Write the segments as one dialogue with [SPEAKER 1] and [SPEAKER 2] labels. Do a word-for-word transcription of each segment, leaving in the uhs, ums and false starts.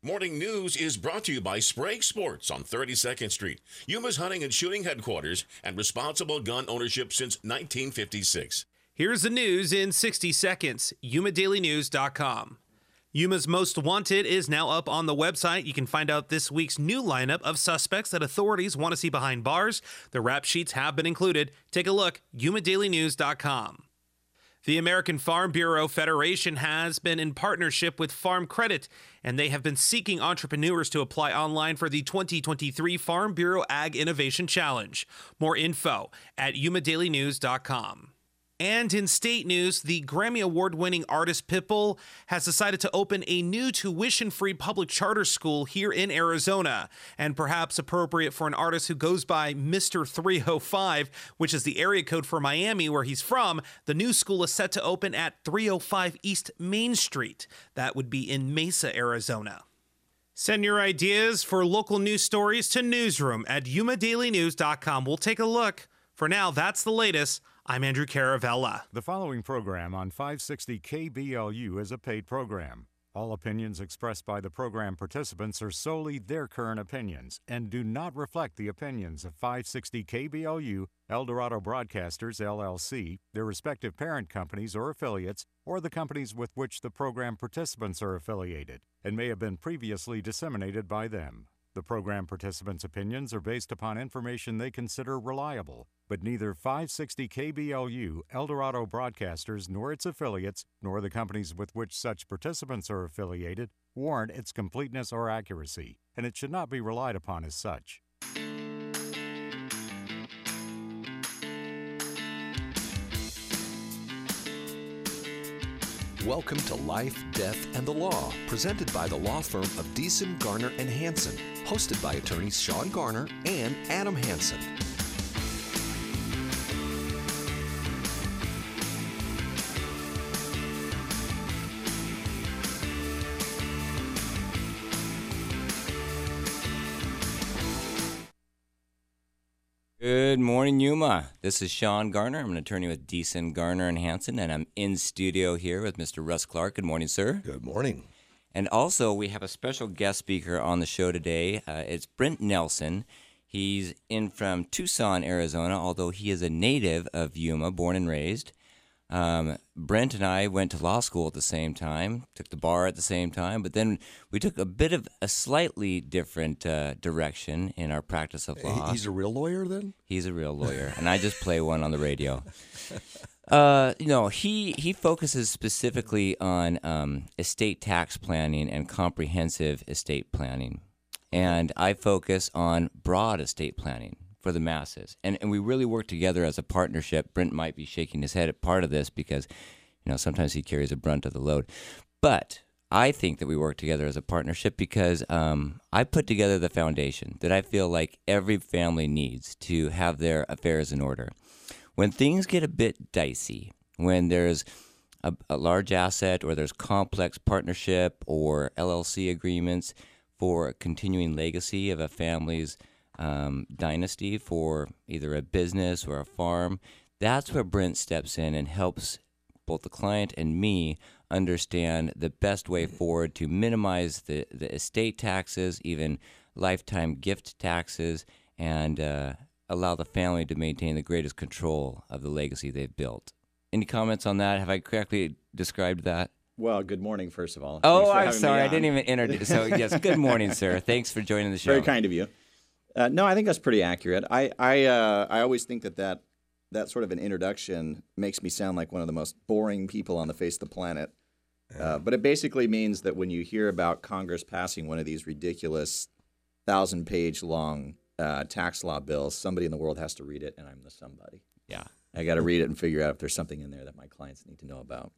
[SPEAKER 1] Morning News is brought to you by Sprague Sports on thirty-second Street, Yuma's hunting and shooting headquarters and responsible gun ownership since nineteen fifty-six.
[SPEAKER 2] Here's the news in sixty seconds. Yuma Daily News dot com. Yuma's Most Wanted is now up on the website. You can find out this week's new lineup of suspects that authorities want to see behind bars. The rap sheets have been included. Take a look, Yuma Daily News dot com. The American Farm Bureau Federation has been in partnership with Farm Credit, and they have been seeking entrepreneurs to apply online for the twenty twenty-three Farm Bureau Ag Innovation Challenge. More info at Yuma Daily News dot com. And in state news, the Grammy Award-winning artist Pitbull has decided to open a new tuition-free public charter school here in Arizona, and perhaps appropriate for an artist who goes by Mister three oh five, which is the area code for Miami, where he's from. The new school is set to open at three oh five East Main Street. That would be in Mesa, Arizona. Send your ideas for local news stories to newsroom at Yuma Daily News dot com. We'll take a look. For now, that's the latest. I'm Andrew Caravella.
[SPEAKER 3] The following program on five sixty K B L U is a paid program. All opinions expressed by the program participants are solely their current opinions and do not reflect the opinions of five sixty K B L U, Eldorado Broadcasters, L L C, their respective parent companies or affiliates, or the companies with which the program participants are affiliated, and may have been previously disseminated by them. The program participants' opinions are based upon information they consider reliable, but neither five sixty K B L U, Eldorado Broadcasters, nor its affiliates, nor the companies with which such participants are affiliated, warrant its completeness or accuracy, and it should not be relied upon as such.
[SPEAKER 4] Welcome to Life, Death, and the Law, presented by the law firm of Deason, Garner, and Hansen, hosted by attorneys Sean Garner and Adam Hansen.
[SPEAKER 5] Good morning, Yuma. This is Sean Garner. I'm an attorney with Deason, Garner, and Hansen, and I'm in studio here with Mister Russ Clark. Good morning, sir.
[SPEAKER 6] Good morning.
[SPEAKER 5] And also, we have a special guest speaker on the show today. Uh, it's Brent Nelson. He's in from Tucson, Arizona, although he is a native of Yuma, born and raised. Um, Brent and I went to law school at the same time, took the bar at the same time, but then we took a bit of a slightly different uh, direction in our practice of law.
[SPEAKER 6] He's a real lawyer then?
[SPEAKER 5] He's a real lawyer, and I just play one on the radio. Uh, you know, he, he focuses specifically on um, estate tax planning and comprehensive estate planning, and I focus on broad estate planning for the masses. And and we really work together as a partnership. Brent might be shaking his head at part of this because, you know, sometimes he carries a brunt of the load. But I think that we work together as a partnership because um, I put together the foundation that I feel like every family needs to have their affairs in order. When things get a bit dicey, when there's a, a large asset or there's complex partnership or L L C agreements for a continuing legacy of a family's Um, dynasty for either a business or a farm, that's where Brent steps in and helps both the client and me understand the best way forward to minimize the, the estate taxes, even lifetime gift taxes, and uh, allow the family to maintain the greatest control of the legacy they've built. Any comments on that? Have I correctly described that?
[SPEAKER 7] Well, good morning, first of all.
[SPEAKER 5] Oh, I'm sorry. I didn't even introduce. So, yes, good morning, sir. Thanks for joining the show.
[SPEAKER 7] Very kind of you. Uh, no, I think that's pretty accurate. I I, uh, I always think that, that that sort of an introduction makes me sound like one of the most boring people on the face of the planet. Uh, but it basically means that when you hear about Congress passing one of these ridiculous thousand-page long uh, tax law bills, somebody in the world has to read it, and I'm the somebody.
[SPEAKER 5] Yeah.
[SPEAKER 7] I got to read it and figure out if there's something in there that my clients need to know about.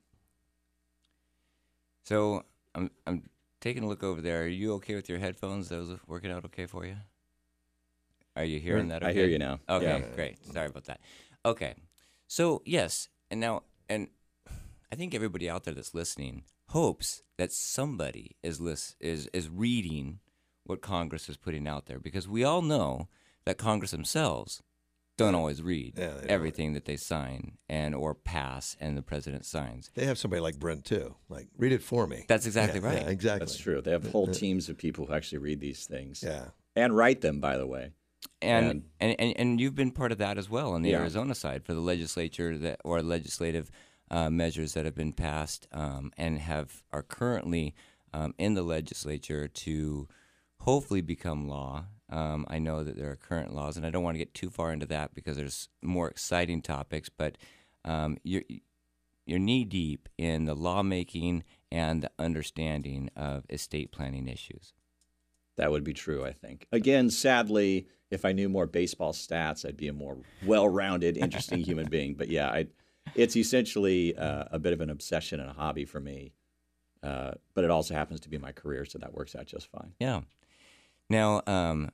[SPEAKER 5] So I'm I'm taking a look over there. Are you okay with your headphones? Those working out okay for you? Are you hearing that okay?
[SPEAKER 7] I hear you now.
[SPEAKER 5] Okay,
[SPEAKER 7] Yeah.
[SPEAKER 5] great. Sorry about that. Okay. So, yes, and now, and I think everybody out there that's listening hopes that somebody is list, is is reading what Congress is putting out there, because we all know that Congress themselves don't always read
[SPEAKER 6] Yeah, they don't.
[SPEAKER 5] everything that they sign and or pass and the president signs.
[SPEAKER 6] They have somebody like Brent too. Like, read it for me.
[SPEAKER 5] That's exactly
[SPEAKER 6] Yeah,
[SPEAKER 5] right.
[SPEAKER 6] Yeah, exactly.
[SPEAKER 7] That's true. They have whole teams of people who actually read these things
[SPEAKER 6] Yeah.
[SPEAKER 7] and write them, by the way.
[SPEAKER 5] And, and, and, and you've been part of that as well on the
[SPEAKER 7] Yeah.
[SPEAKER 5] Arizona side for the legislature that or legislative uh, measures that have been passed um, and have are currently um, in the legislature to hopefully become law. Um, I know that there are current laws, and I don't want to get too far into that because there's more exciting topics. But um, you're you're knee deep in the lawmaking and the understanding of estate planning issues.
[SPEAKER 7] That would be true, I think. Again, sadly, if I knew more baseball stats, I'd be a more well-rounded, interesting human being. But yeah, I, it's essentially uh, a bit of an obsession and a hobby for me. Uh, but it also happens to be my career, so that works out just fine.
[SPEAKER 5] Yeah. Now, um,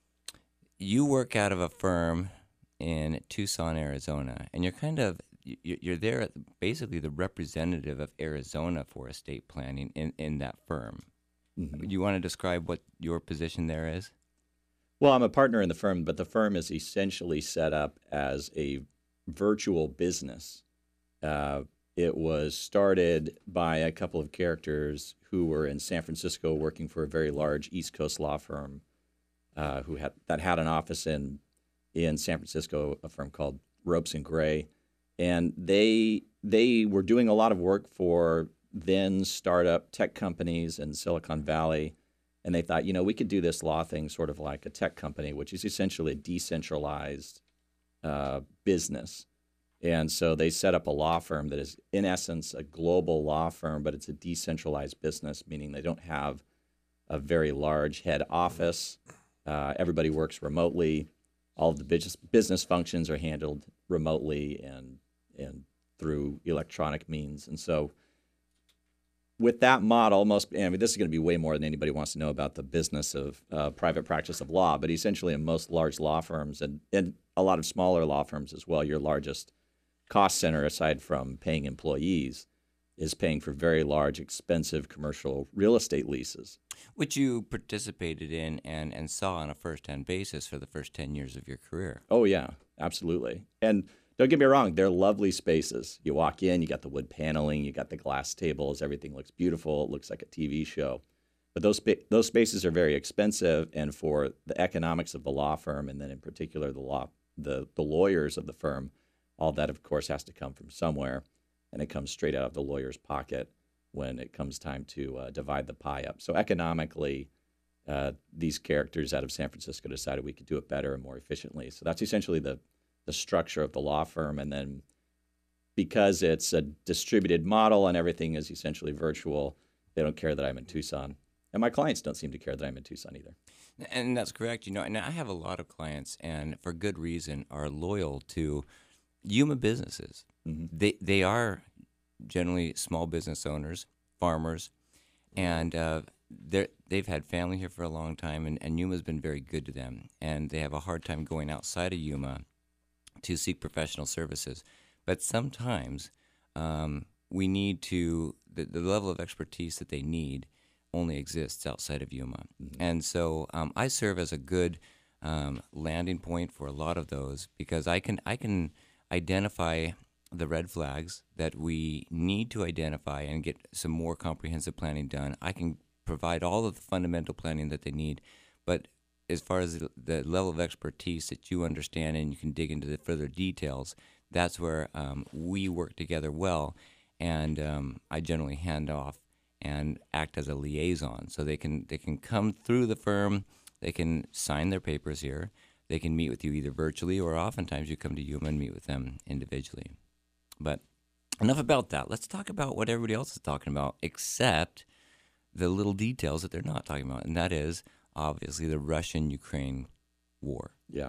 [SPEAKER 5] you work out of a firm in Tucson, Arizona, and you're kind of you- you're there at basically the representative of Arizona for estate planning in, in that firm.
[SPEAKER 7] Mhm.
[SPEAKER 5] You want to describe what your position there is?
[SPEAKER 7] Well, I'm a partner in the firm, but the firm is essentially set up as a virtual business. Uh, it was started by a couple of characters who were in San Francisco working for a very large East Coast law firm uh, who had that had an office in in San Francisco, a firm called Ropes and Gray, and they they were doing a lot of work for then startup tech companies in Silicon Valley. And they thought, you know, we could do this law thing sort of like a tech company, which is essentially a decentralized uh, business. And so they set up a law firm that is, in essence, a global law firm, but it's a decentralized business, meaning they don't have a very large head office. Uh, everybody works remotely. All of the business business functions are handled remotely and and through electronic means. And so with that model, most I mean, this is going to be way more than anybody wants to know about the business of uh, private practice of law. But essentially, in most large law firms and, and a lot of smaller law firms as well, your largest cost center, aside from paying employees, is paying for very large, expensive commercial real estate leases.
[SPEAKER 5] Which you participated in and, and saw on a first-hand basis for the first ten years of your career.
[SPEAKER 7] Oh, yeah, absolutely. And don't get me wrong, they're lovely spaces. You walk in, you got the wood paneling, you got the glass tables, everything looks beautiful. It looks like a T V show. But those spa- those spaces are very expensive, and for the economics of the law firm, and then in particular the law the the lawyers of the firm, all that, of course, has to come from somewhere, and it comes straight out of the lawyer's pocket when it comes time to uh, divide the pie up. So economically, uh, these characters out of San Francisco decided we could do it better and more efficiently. So that's essentially the the structure of the law firm. And then because it's a distributed model and everything is essentially virtual, they don't care that I'm in Tucson. And my clients don't seem to care that I'm in Tucson either.
[SPEAKER 5] And that's correct. You know, and I have a lot of clients, and for good reason, are loyal to Yuma businesses.
[SPEAKER 7] Mm-hmm.
[SPEAKER 5] They they are generally small business owners, farmers, and uh, they're, they've had family here for a long time, and, and Yuma's been very good to them. And they have a hard time going outside of Yuma to seek professional services. But sometimes um, we need to, the, the level of expertise that they need only exists outside of Yuma. Mm-hmm. And so um, I serve as a good um, landing point for a lot of those because I can I can identify the red flags that we need to identify and get some more comprehensive planning done. I can provide all of the fundamental planning that they need, but as far as the, the level of expertise that you understand and you can dig into the further details, that's where um, we work together well, and um, I generally hand off and act as a liaison. So they can they can come through the firm, they can sign their papers here, they can meet with you either virtually or oftentimes you come to Yuma and meet with them individually. But enough about that. Let's talk about what everybody else is talking about, except the little details that they're not talking about, and that is obviously the Russian-Ukraine war.
[SPEAKER 7] Yeah.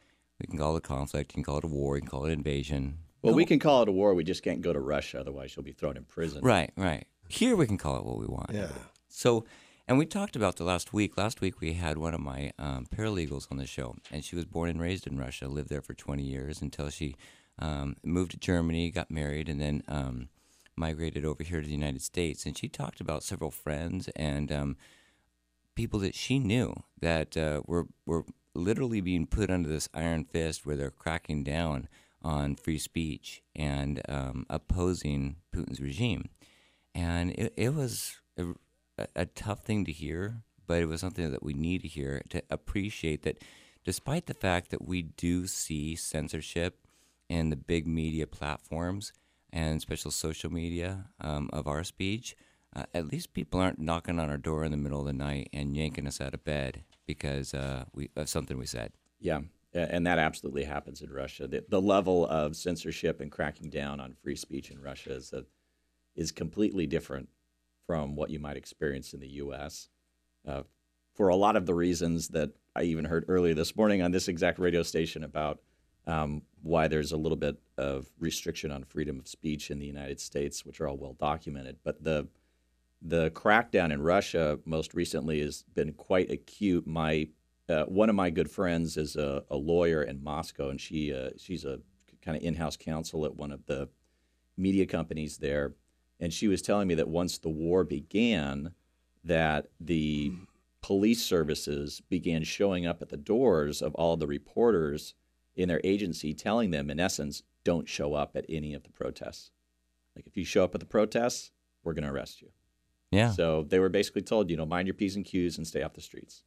[SPEAKER 5] We can call it a conflict, you can call it a war, you can call it invasion.
[SPEAKER 7] Well,
[SPEAKER 5] Go-
[SPEAKER 7] we can call it a war. We just can't go to Russia. Otherwise, you'll be thrown in prison.
[SPEAKER 5] Right, right. Here we can call it what we want.
[SPEAKER 6] Yeah.
[SPEAKER 5] So, and we talked about the last week. Last week we had one of my um, paralegals on the show, and she was born and raised in Russia, lived there for twenty years until she um, moved to Germany, got married, and then um, migrated over here to the United States. And she talked about several friends and um, people that she knew that uh, were were literally being put under this iron fist where they're cracking down on free speech and um, opposing Putin's regime. And it, it was a, a tough thing to hear, but it was something that we need to hear to appreciate that despite the fact that we do see censorship in the big media platforms and special social media um, of our speech, uh, at least people aren't knocking on our door in the middle of the night and yanking us out of bed because uh, we, of something we said.
[SPEAKER 7] Yeah, and that absolutely happens in Russia. The, the level of censorship and cracking down on free speech in Russia is, a, is completely different from what you might experience in the U S Uh, for a lot of the reasons that I even heard earlier this morning on this exact radio station about um, why there's a little bit of restriction on freedom of speech in the United States, which are all well documented. But the the crackdown in Russia most recently has been quite acute. My uh, one of my good friends is a, a lawyer in Moscow, and she uh, she's a kind of in-house counsel at one of the media companies there. And she was telling me that once the war began, that the police services began showing up at the doors of all the reporters in their agency, telling them, in essence, don't show up at any of the protests. Like, if you show up at the protests, we're going to arrest you.
[SPEAKER 5] Yeah.
[SPEAKER 7] So they were basically told, you know, mind your P's and Q's and stay off the streets.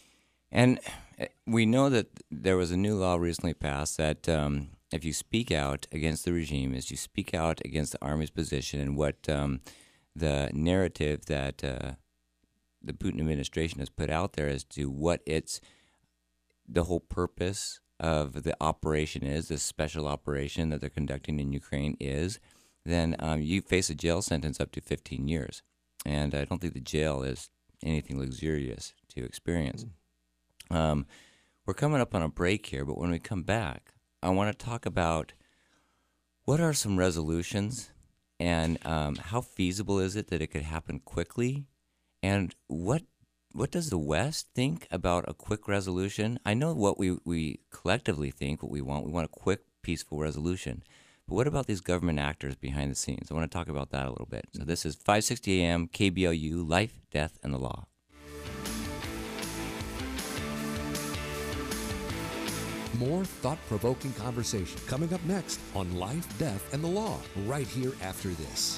[SPEAKER 5] And we know that there was a new law recently passed that um, if you speak out against the regime, is you speak out against the Army's position and what um, the narrative that uh, the Putin administration has put out there as to what its the whole purpose of the operation is, this special operation that they're conducting in Ukraine is, then um, you face a jail sentence up to fifteen years. And I don't think the jail is anything luxurious to experience. Mm. Um, we're coming up on a break here, but when we come back, I want to talk about what are some resolutions and um, how feasible is it that it could happen quickly. And what what does the West think about a quick resolution? I know what we, we collectively think, what we want. We want a quick, peaceful resolution. But what about these government actors behind the scenes? I want to talk about that a little bit. So this is five sixty A M, K B L U, Life, Death, and the Law.
[SPEAKER 4] More thought-provoking conversation coming up next on Life, Death, and the Law, right here after this.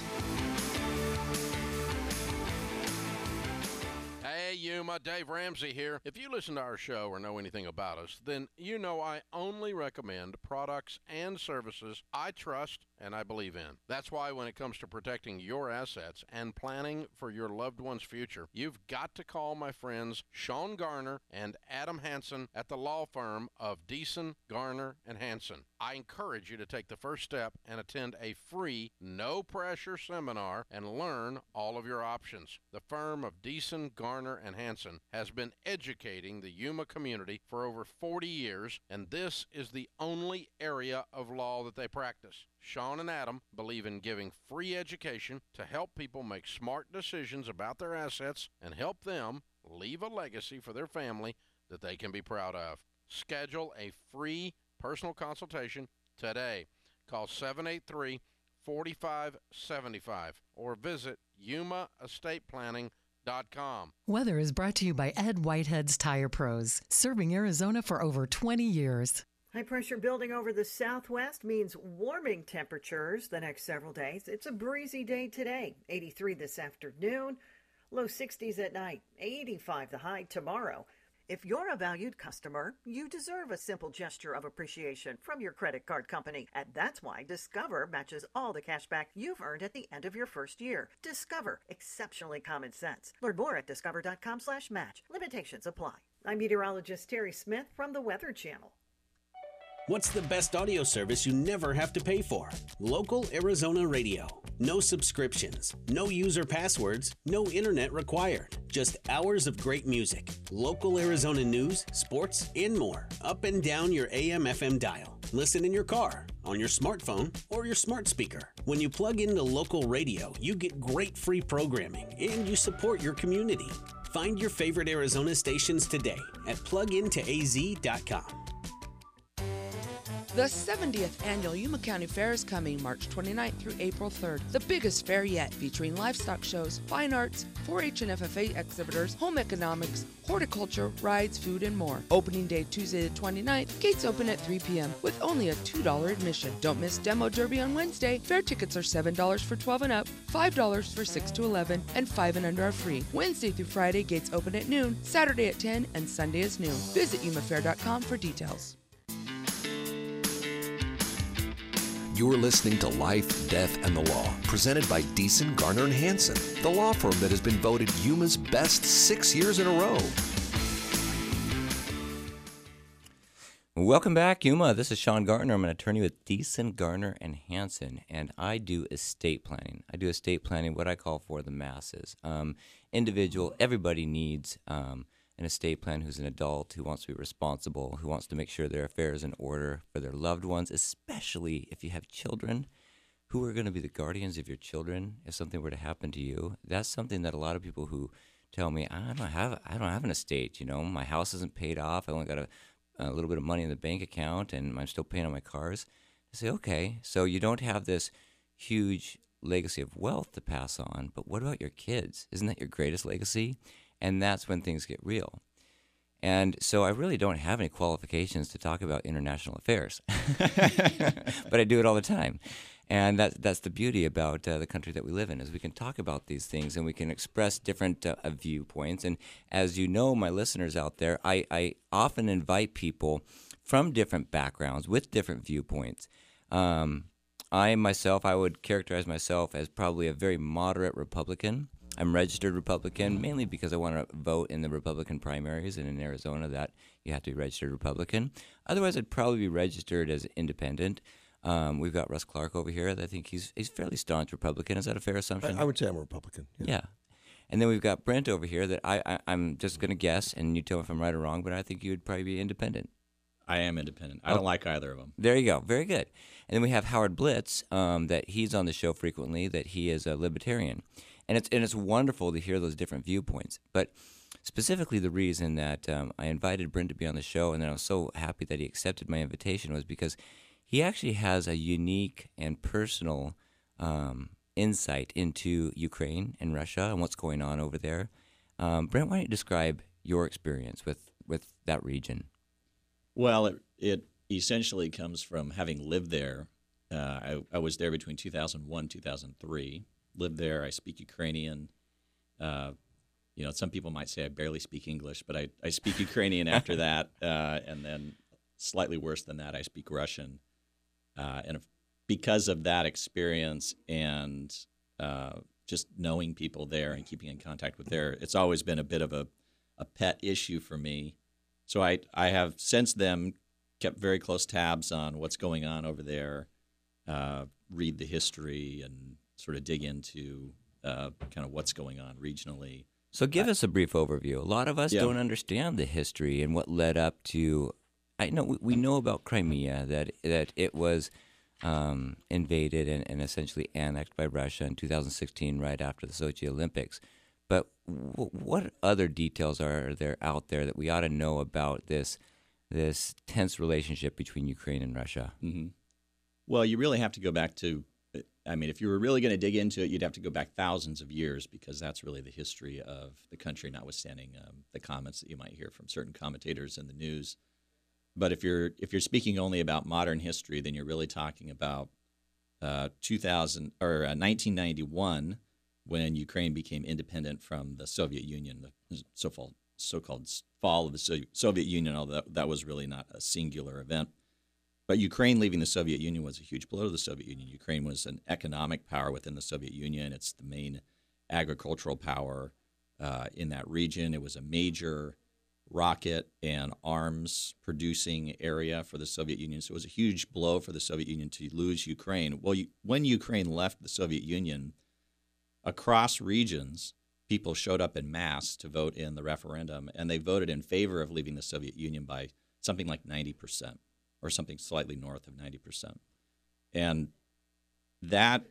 [SPEAKER 8] Yuma, Dave Ramsey here. If you listen to our show or know anything about us, then you know I only recommend products and services I trust and I believe in. That's why when it comes to protecting your assets and planning for your loved one's future, you've got to call my friends Sean Garner and Adam Hansen at the law firm of Deason, Garner, and Hansen. I encourage you to take the first step and attend a free, no-pressure seminar and learn all of your options. The firm of Deason, Garner, and Hansen has been educating the Yuma community for over forty years, and this is the only area of law that they practice. Sean and Adam believe in giving free education to help people make smart decisions about their assets and help them leave a legacy for their family that they can be proud of. Schedule a free personal consultation today. Call seven eight three, four five seven five or visit yuma estate planning dot com.
[SPEAKER 9] Weather is brought to you by Ed Whitehead's Tire Pros, serving Arizona for over twenty years.
[SPEAKER 10] High pressure building over the southwest means warming temperatures the next several days. It's a breezy day today, eighty-three this afternoon, low sixties at night, eighty-five the high tomorrow. If you're a valued customer, you deserve a simple gesture of appreciation from your credit card company. And that's why Discover matches all the cash back you've earned at the end of your first year. Discover, exceptionally common sense. Learn more at discover.com slash match. Limitations apply. I'm meteorologist Terry Smith from the Weather Channel.
[SPEAKER 11] What's the best audio service you never have to pay for? Local Arizona Radio. No subscriptions, no user passwords, no internet required. Just hours of great music, local Arizona news, sports, and more. Up and down your A M F M dial. Listen in your car, on your smartphone, or your smart speaker. When you plug into local radio, you get great free programming, and you support your community. Find your favorite Arizona stations today at plug into a z dot com.
[SPEAKER 12] The seventieth Annual Yuma County Fair is coming March twenty-ninth through April third. The biggest fair yet, featuring livestock shows, fine arts, four H and F F A exhibitors, home economics, horticulture, rides, food, and more. Opening day Tuesday the twenty-ninth, gates open at three p.m. with only a two dollars admission. Don't miss Demo Derby on Wednesday. Fair tickets are seven dollars for twelve and up, five dollars for six to eleven, and five and under are free. Wednesday through Friday, gates open at noon, Saturday at ten, and Sunday is noon. Visit yuma fair dot com for details.
[SPEAKER 4] You're listening to Life, Death, and the Law, presented by Deason, Garner, and Hansen, the law firm that has been voted Yuma's best six years in a row.
[SPEAKER 5] Welcome back, Yuma. This is Sean Gartner. I'm an attorney with Deason, Garner, and Hansen, and I do estate planning. I do estate planning, what I call for the masses. Um, individual, everybody needs um, an estate plan who's an adult, who wants to be responsible, who wants to make sure their affairs in order for their loved ones, especially if you have children who are going to be the guardians of your children if something were to happen to you. That's something that a lot of people who tell me, I don't have, I don't have an estate, you know, my house isn't paid off, I only got a, a little bit of money in the bank account, and I'm still paying on my cars. I say, okay, so you don't have this huge legacy of wealth to pass on, but what about your kids? Isn't that your greatest legacy? And that's when things get real. And so I really don't have any qualifications to talk about international affairs, but I do it all the time. And that, that's the beauty about uh, the country that we live in, is we can talk about these things and we can express different uh, viewpoints. And as you know, my listeners out there, I, I often invite people from different backgrounds with different viewpoints. Um, I myself, I would characterize myself as probably a very moderate Republican. I'm registered Republican, mainly because I want to vote in the Republican primaries, and in Arizona that you have to be registered Republican. Otherwise, I'd probably be registered as independent. Um, we've got Russ Clark over here. I think he's he's fairly staunch Republican. Is that a fair assumption?
[SPEAKER 6] I, I would say I'm a Republican.
[SPEAKER 5] Yeah. yeah. And then we've got Brent over here that I, I, I'm just going to guess, and you tell me if I'm right or wrong, but I think you would probably be independent.
[SPEAKER 13] I am independent. I
[SPEAKER 5] oh.
[SPEAKER 13] don't like either of them.
[SPEAKER 5] There you go. Very good. And then we have Howard Blitz, um, that he's on the show frequently, that he is a libertarian. And it's and it's wonderful to hear those different viewpoints. But specifically the reason that um, I invited Brent to be on the show, and then I was so happy that he accepted my invitation, was because he actually has a unique and personal um, insight into Ukraine and Russia and what's going on over there. Um, Brent, why don't you describe your experience with, with that region?
[SPEAKER 13] Well, it, it essentially comes from having lived there. Uh, I, I was there between two thousand one and two thousand three. Lived there. I speak Ukrainian. Uh, you know, some people might say I barely speak English, but I, I speak Ukrainian after that. Uh, and then slightly worse than that, I speak Russian. Uh, and if, because of that experience and uh, just knowing people there and keeping in contact with there, it's always been a bit of a, a pet issue for me. So I, I have since then kept very close tabs on what's going on over there, uh, read the history, and sort of dig into uh, kind of what's going on regionally.
[SPEAKER 5] So give uh, us a brief overview. A lot of us yeah. don't understand the history and what led up to. I know we, we know about Crimea, that that it was um, invaded and, and essentially annexed by Russia in two thousand sixteen, right after the Sochi Olympics. But w- what other details are there out there that we ought to know about this this tense relationship between Ukraine and Russia?
[SPEAKER 13] Mm-hmm. Well, you really have to go back to. I mean, if you were really going to dig into it, you'd have to go back thousands of years, because that's really the history of the country, notwithstanding um, the comments that you might hear from certain commentators in the news. But if you're if you're speaking only about modern history, then you're really talking about uh, two thousand or uh, nineteen ninety-one, when Ukraine became independent from the Soviet Union, the so-called so-called fall of the Soviet Union. Although that was really not a singular event. But Ukraine leaving the Soviet Union was a huge blow to the Soviet Union. Ukraine was an economic power within the Soviet Union. It's the main agricultural power uh, in that region. It was a major rocket and arms producing area for the Soviet Union. So it was a huge blow for the Soviet Union to lose Ukraine. Well, you, when Ukraine left the Soviet Union, across regions, people showed up en masse to vote in the referendum, and they voted in favor of leaving the Soviet Union by something like ninety percent. Or something slightly north of ninety percent. And that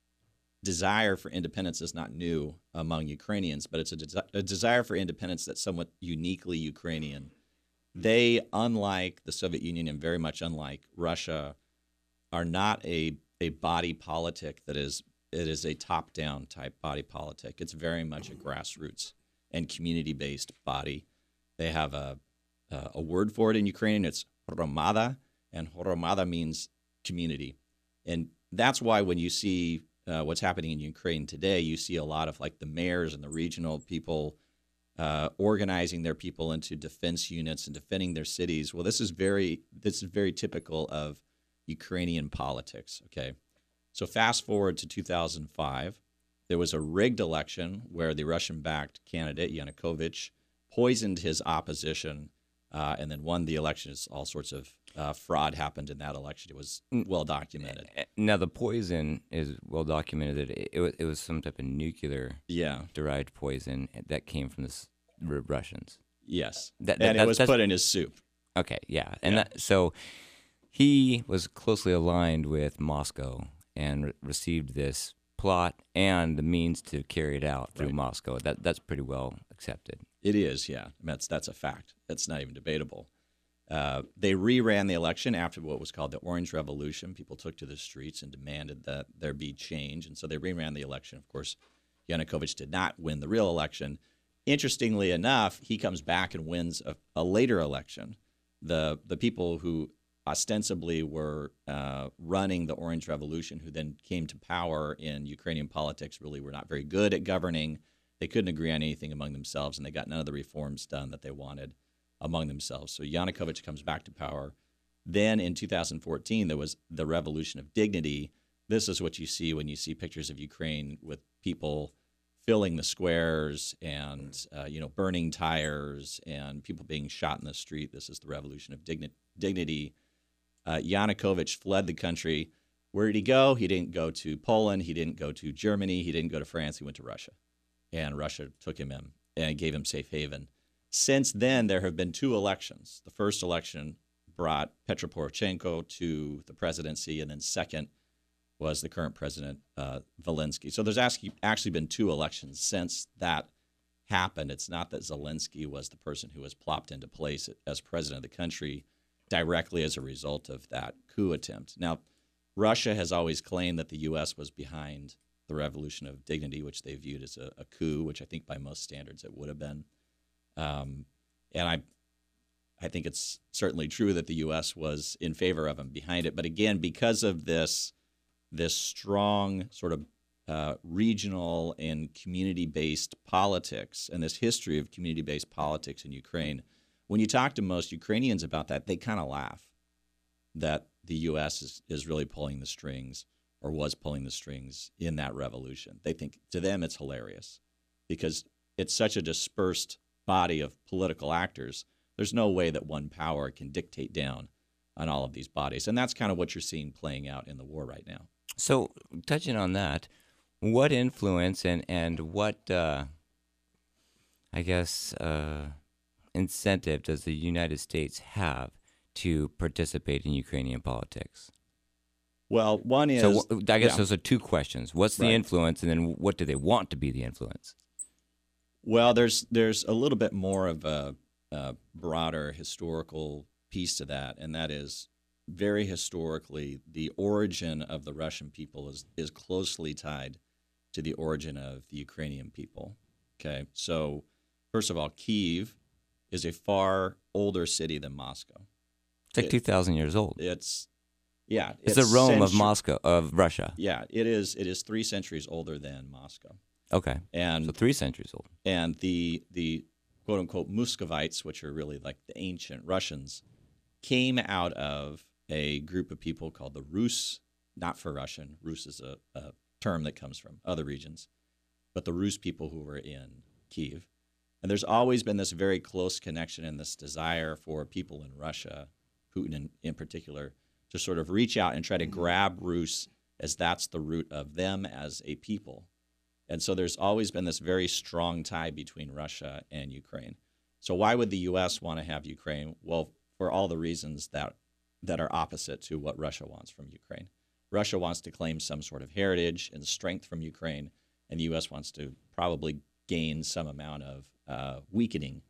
[SPEAKER 13] desire for independence is not new among Ukrainians, but it's a, de- a desire for independence that's somewhat uniquely Ukrainian, they, unlike the Soviet Union and very much unlike Russia, are not a, a body politic that is it is a top-down type body politic. It's very much a grassroots and community-based body. They have a a, a word for it in Ukrainian. It's hromada, and hromada means community. And that's why when you see uh, what's happening in Ukraine today, you see a lot of like the mayors and the regional people uh, organizing their people into defense units and defending their cities. Well, this is very this is very typical of Ukrainian politics. Okay, so fast forward to two thousand five, there was a rigged election where the Russian-backed candidate Yanukovych poisoned his opposition uh, and then won the election. All sorts of uh, fraud happened in that election. It was well documented.
[SPEAKER 5] Now the poison is well documented. It, it was it was some type of nuclear
[SPEAKER 13] yeah.
[SPEAKER 5] derived poison that came from the R- Russians.
[SPEAKER 13] Yes,
[SPEAKER 5] that, that,
[SPEAKER 13] and it was put in his soup.
[SPEAKER 5] Okay, yeah, and
[SPEAKER 13] yeah.
[SPEAKER 5] That, so he was closely aligned with Moscow and re- received this plot and the means to carry it out through
[SPEAKER 13] right.
[SPEAKER 5] Moscow. That that's pretty well accepted.
[SPEAKER 13] It is, yeah. That's that's a fact. That's not even debatable. Uh, they reran the election after what was called the Orange Revolution. People took to the streets and demanded that there be change, and so they reran the election. Of course, Yanukovych did not win the real election. Interestingly enough, he comes back and wins a, a later election. The the people who ostensibly were uh, running the Orange Revolution, who then came to power in Ukrainian politics, really were not very good at governing. They couldn't agree on anything among themselves, and they got none of the reforms done that they wanted among themselves. So Yanukovych comes back to power. Then in two thousand fourteen, there was the Revolution of Dignity. This is what you see when you see pictures of Ukraine with people filling the squares and uh, you know burning tires and people being shot in the street. This is the Revolution of Digni- Dignity. Uh, Yanukovych fled the country. Where did he go? He didn't go to Poland. He didn't go to Germany. He didn't go to France. He went to Russia. And Russia took him in and gave him safe haven. Since then, there have been two elections. The first election brought Petro Poroshenko to the presidency, and then second was the current president, uh, Zelensky. So there's actually, actually been two elections since that happened. It's not that Zelensky was the person who was plopped into place as president of the country directly as a result of that coup attempt. Now, Russia has always claimed that the U S was behind the Revolution of Dignity, which they viewed as a, a coup, which I think by most standards it would have been. Um, and I I think it's certainly true that the U S was in favor of him, behind it. But again, because of this, this strong sort of uh, regional and community-based politics and this history of community-based politics in Ukraine, when you talk to most Ukrainians about that, they kind of laugh that the U S is, is really pulling the strings or was pulling the strings in that revolution. They think, to them, it's hilarious because it's such a dispersed body of political actors. There's no way that one power can dictate down on all of these bodies. And that's kind of what you're seeing playing out in the war right now.
[SPEAKER 5] So, touching on that, what influence and, and what, uh, I guess, uh, incentive does the United States have to participate in Ukrainian politics?
[SPEAKER 13] Well, one is...
[SPEAKER 5] So, I guess
[SPEAKER 13] yeah.
[SPEAKER 5] those are two questions. What's the
[SPEAKER 13] Right.
[SPEAKER 5] influence, and then what do they want to be the influence?
[SPEAKER 13] Well, there's there's a little bit more of a, a broader historical piece to that, and that is very historically, the origin of the Russian people is, is closely tied to the origin of the Ukrainian people. Okay, so first of all, Kyiv is a far older city than Moscow.
[SPEAKER 5] It's like
[SPEAKER 13] It-
[SPEAKER 5] two thousand years old.
[SPEAKER 13] It's yeah,
[SPEAKER 5] It's, the Rome of
[SPEAKER 13] centu-
[SPEAKER 5] Moscow, of Russia.
[SPEAKER 13] Yeah, it is. It is three centuries older than Moscow.
[SPEAKER 5] Okay,
[SPEAKER 13] and
[SPEAKER 5] so three centuries old.
[SPEAKER 13] And the the quote unquote Muscovites, which are really like the ancient Russians, came out of a group of people called the Rus, not for Russian. Rus is a, a term that comes from other regions, but the Rus people who were in Kyiv. And there's always been this very close connection and this desire for people in Russia, Putin in, in particular, to sort of reach out and try to grab Rus as that's the root of them as a people. And so there's always been this very strong tie between Russia and Ukraine. So why would the U S want to have Ukraine? Well, for all the reasons that that are opposite to what Russia wants from Ukraine. Russia wants to claim some sort of heritage and strength from Ukraine, and the U S wants to probably gain some amount of uh, weakening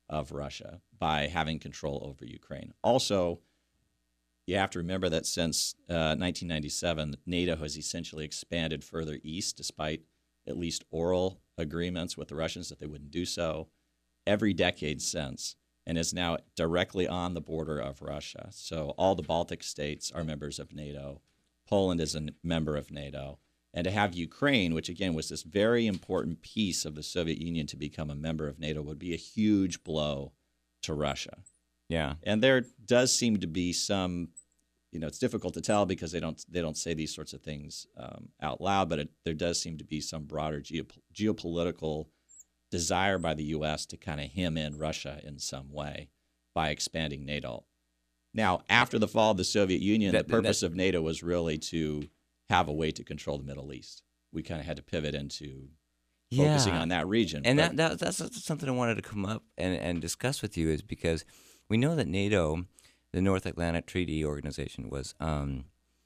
[SPEAKER 13] of Russia by having control over Ukraine. Also, you have to remember that since uh, nineteen ninety-seven, NATO has essentially expanded further east, despite at least oral agreements with the Russians that they wouldn't do so, every decade since, and is now directly on the border of Russia. So all the Baltic states are members of NATO. Poland is a member of NATO. And to have Ukraine, which again was this very important piece of the Soviet Union to become a member of NATO, would be a huge blow to Russia.
[SPEAKER 5] Yeah.
[SPEAKER 13] And there does seem to be some, you know, it's difficult to tell because they don't they don't say these sorts of things um, out loud, but it, there does seem to be some broader geop- geopolitical desire by the U S to kind of hem in Russia in some way by expanding NATO. Now, after the fall of the Soviet Union,
[SPEAKER 5] that,
[SPEAKER 13] the purpose
[SPEAKER 5] that,
[SPEAKER 13] of NATO was really to have a way to control the Middle East. We kind of had to pivot into focusing
[SPEAKER 5] yeah.
[SPEAKER 13] on that region.
[SPEAKER 5] And
[SPEAKER 13] but,
[SPEAKER 5] that, that that's something I wanted to come up and, and discuss with you is because we know that NATO, the North Atlantic Treaty Organization, was um,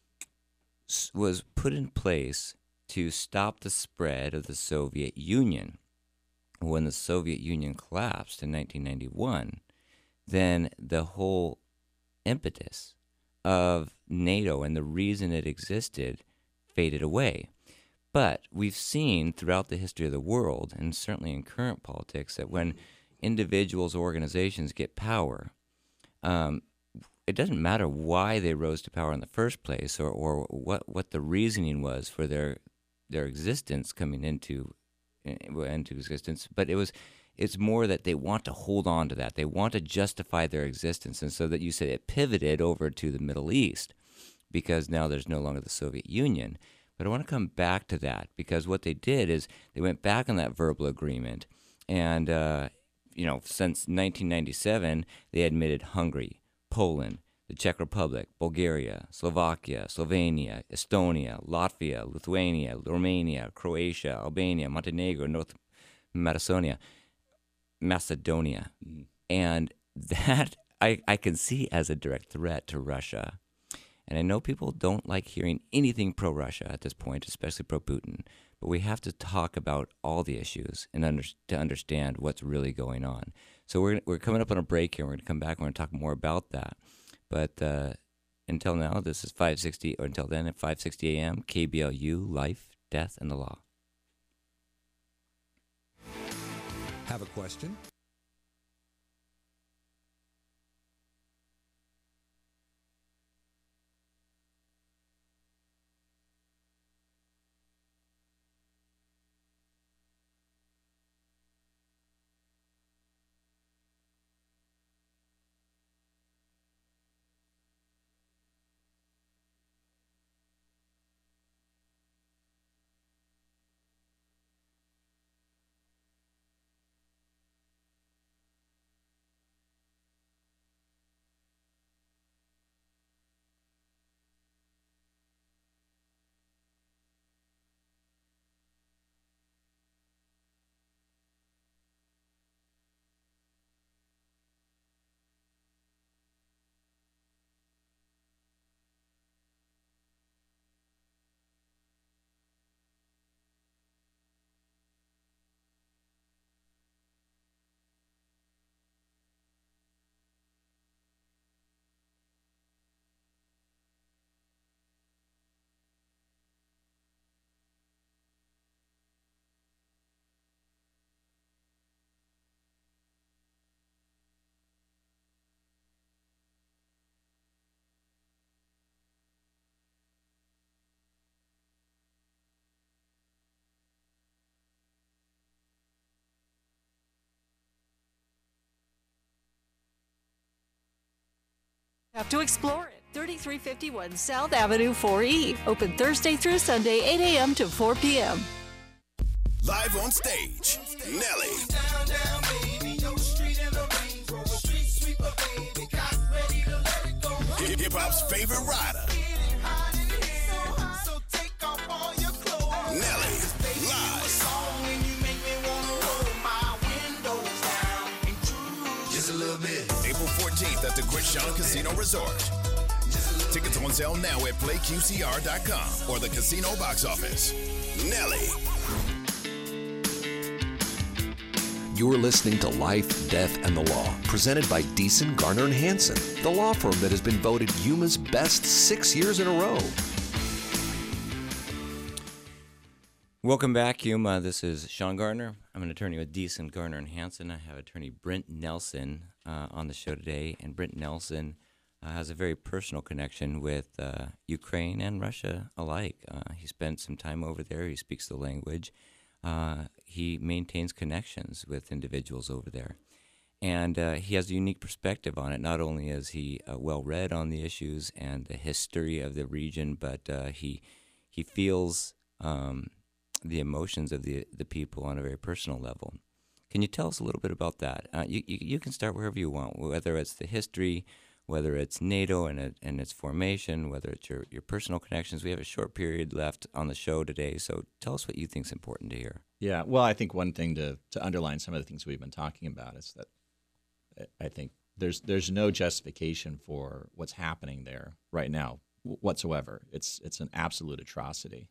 [SPEAKER 5] was put in place to stop the spread of the Soviet Union. When the Soviet Union collapsed in nineteen ninety-one, then the whole impetus of NATO and the reason it existed faded away. But we've seen throughout the history of the world, and certainly in current politics, that when individuals or organizations get power, um, it doesn't matter why they rose to power in the first place or, or what, what the reasoning was for their their existence coming into into existence, but it was it's more that they want to hold on to that. They want to justify their existence. And so that you said it pivoted over to the Middle East because now there's no longer the Soviet Union. But I want to come back to that because what they did is they went back on that verbal agreement. And, uh, you know, since nineteen ninety-seven, they admitted Hungary, Poland, the Czech Republic, Bulgaria, Slovakia, Slovenia, Estonia, Latvia, Lithuania, Romania, Croatia, Albania, Montenegro, North Macedonia. Macedonia. Mm. And that I, I can see as a direct threat to Russia. And I know people don't like hearing anything pro-Russia at this point, especially pro-Putin. But we have to talk about all the issues and under, to understand what's really going on. So we're we're coming up on a break here. We're going to come back. We're going to talk more about that. But uh, until now, this is five sixty, or until then at five sixty a.m., K B L U, Life, Death, and the Law.
[SPEAKER 14] Have a question?
[SPEAKER 15] Have to explore it. thirty-three fifty-one South Avenue four E. Open Thursday through Sunday, eight a.m. to four p.m.
[SPEAKER 16] Live on stage, Nelly. Hip hop's favorite rider. Nelly, live. Just a little bit. April fourteenth at the Grisham Casino Resort. Tickets on sale now at play Q C R dot com or the casino box office. Nelly.
[SPEAKER 4] You're listening to Life, Death, and the Law, presented by Deason, Garner, and Hansen, the law firm that has been voted Yuma's best six years in a row.
[SPEAKER 5] Welcome back, Yuma. This is Sean Gardner. I'm an attorney with Deason, Garner, and Hansen. I have attorney Brent Nelson uh, on the show today, and Brent Nelson uh, has a very personal connection with uh, Ukraine and Russia alike. Uh, he spent some time over there. He speaks the language. Uh, he maintains connections with individuals over there. And uh, he has a unique perspective on it. Not only is he uh, well-read on the issues and the history of the region, but uh, he he feels um, the emotions of the the people on a very personal level. Can you tell us a little bit about that? Uh, you, you you can start wherever you want, whether it's the history, whether it's NATO and, it, and its formation, whether it's your, your personal connections. We have a short period left on the show today, so tell us what you think is important to hear.
[SPEAKER 13] Yeah, well, I think one thing to, to underline some of the things we've been talking about is that I think there's there's no justification for what's happening there right now whatsoever. It's it's an absolute atrocity,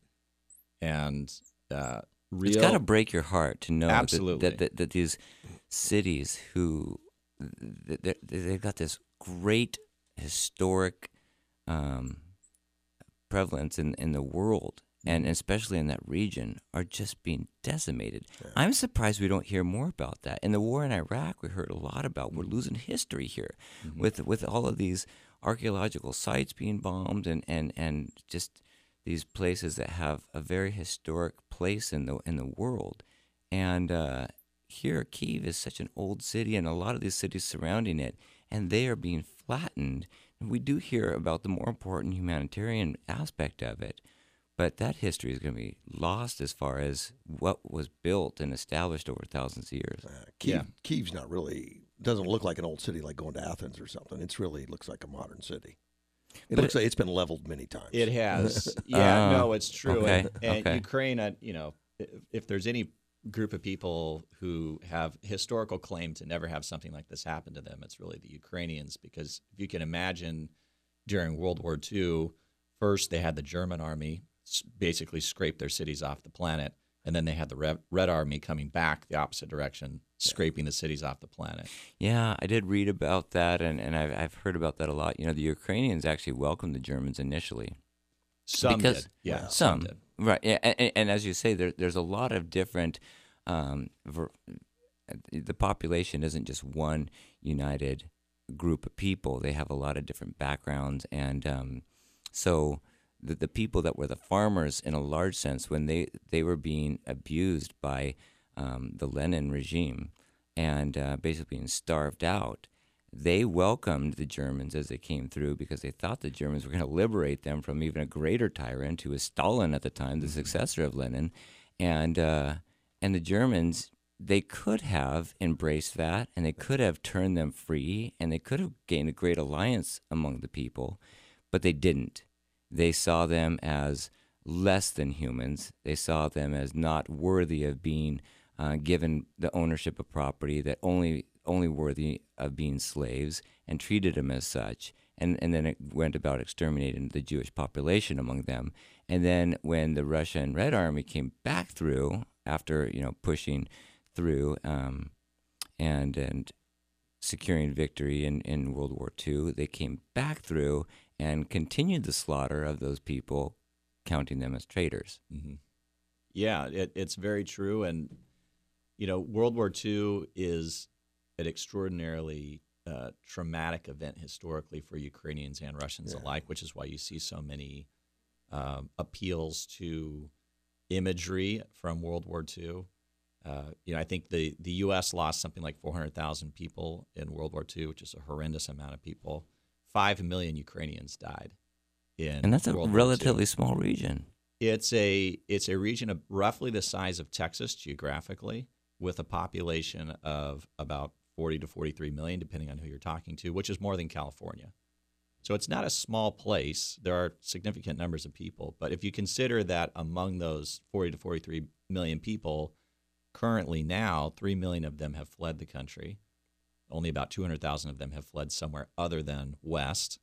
[SPEAKER 13] and uh, real.
[SPEAKER 5] It's got to break your heart to know
[SPEAKER 13] absolutely.
[SPEAKER 5] that, that, that, that these cities who they, they've got this great historic um, prevalence in, in the world, and especially in that region, are just being decimated. Yeah. I'm surprised we don't hear more about that. In the war in Iraq, we heard a lot about we're losing history here mm-hmm. with with all of these archaeological sites being bombed and, and, and just these places that have a very historic place in the in the world. And uh, here, Kyiv is such an old city, and a lot of these cities surrounding it, and they are being flattened. And we do hear about the more important humanitarian aspect of it, but that history is going to be lost as far as what was built and established over thousands of years.
[SPEAKER 6] Uh, Kyiv, yeah. Kyiv's not really, doesn't look like an old city like going to Athens or something. It's really looks like a modern city. It
[SPEAKER 13] but
[SPEAKER 6] looks
[SPEAKER 13] it,
[SPEAKER 6] like it's been leveled many times.
[SPEAKER 13] It has. Yeah, uh, no, it's true.
[SPEAKER 5] Okay,
[SPEAKER 13] and and
[SPEAKER 5] okay.
[SPEAKER 13] Ukraine, uh, you know, if, if there's any group of people who have historical claim to never have something like this happen to them, it's really the Ukrainians, because if you can imagine during World War Two, first they had the German army basically scrape their cities off the planet, and then they had the Red, Red Army coming back the opposite direction, scraping the cities off the planet.
[SPEAKER 5] Yeah, I did read about that, and, and I've, I've heard about that a lot. You know, the Ukrainians actually welcomed the Germans initially.
[SPEAKER 13] Some
[SPEAKER 5] because,
[SPEAKER 13] did, yeah.
[SPEAKER 5] Some,
[SPEAKER 13] some did.
[SPEAKER 5] Right, yeah, and, and as you say, there, there's a lot of different, um, ver, the population isn't just one united group of people. They have a lot of different backgrounds, and um, so the, the people that were the farmers, in a large sense, when they, they were being abused by um, the Lenin regime and uh, basically being starved out, they welcomed the Germans as they came through because they thought the Germans were going to liberate them from even a greater tyrant who was Stalin at the time, the successor of Lenin. And uh, and the Germans, they could have embraced that, and they could have turned them free, and they could have gained a great alliance among the people, but they didn't. They saw them as less than humans. They saw them as not worthy of being uh, given the ownership of property, that only only worthy of being slaves, and treated them as such. And and then it went about exterminating the Jewish population among them. And then when the Russian Red Army came back through, after you know pushing through um, and and securing victory in, in World War Two, they came back through and continued the slaughter of those people, counting them as traitors.
[SPEAKER 13] Mm-hmm. Yeah, it, it's very true. And you know, World War Two is an extraordinarily uh, traumatic event historically for Ukrainians and Russians yeah. alike, which is why you see so many um, appeals to imagery from World War Two. Uh, you know, I think the, the U S lost something like four hundred thousand people in World War Two, which is a horrendous amount of people. Five million Ukrainians died in
[SPEAKER 5] and that's a
[SPEAKER 13] World
[SPEAKER 5] relatively small region.
[SPEAKER 13] It's a it's a region of roughly the size of Texas geographically, with a population of about forty to forty-three million, depending on who you're talking to, which is more than California. So it's not a small place. There are significant numbers of people. But if you consider that among those forty to forty-three million people, currently now, three million of them have fled the country. Only about two hundred thousand of them have fled somewhere other than West.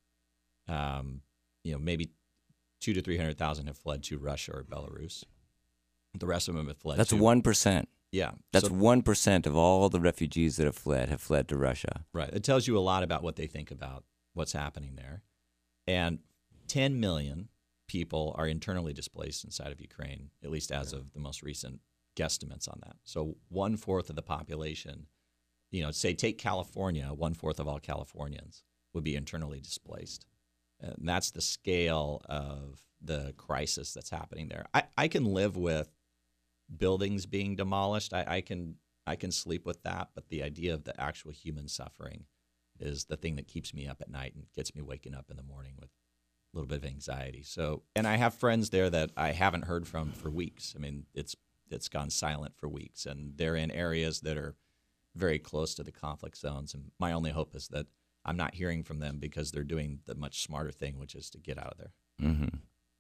[SPEAKER 13] Um, you know, maybe two to three hundred thousand have fled to Russia or Belarus. The rest of them have fled.
[SPEAKER 5] That's
[SPEAKER 13] to,
[SPEAKER 5] one percent.
[SPEAKER 13] Yeah.
[SPEAKER 5] That's
[SPEAKER 13] So-
[SPEAKER 5] one percent of all the refugees that have fled have fled to Russia.
[SPEAKER 13] Right. It tells you a lot about what they think about what's happening there. And ten million people are internally displaced inside of Ukraine, at least as of the most recent guesstimates on that. So one fourth of the population, you know, say take California, one fourth of all Californians would be internally displaced. And that's the scale of the crisis that's happening there. I, I can live with buildings being demolished. I, I can I can sleep with that, but the idea of the actual human suffering is the thing that keeps me up at night and gets me waking up in the morning with a little bit of anxiety. So, and I have friends there that I haven't heard from for weeks. I mean, it's it's gone silent for weeks, and they're in areas that are very close to the conflict zones. And my only hope is that I'm not hearing from them because they're doing the much smarter thing, which is to get out of there.
[SPEAKER 5] Mm-hmm.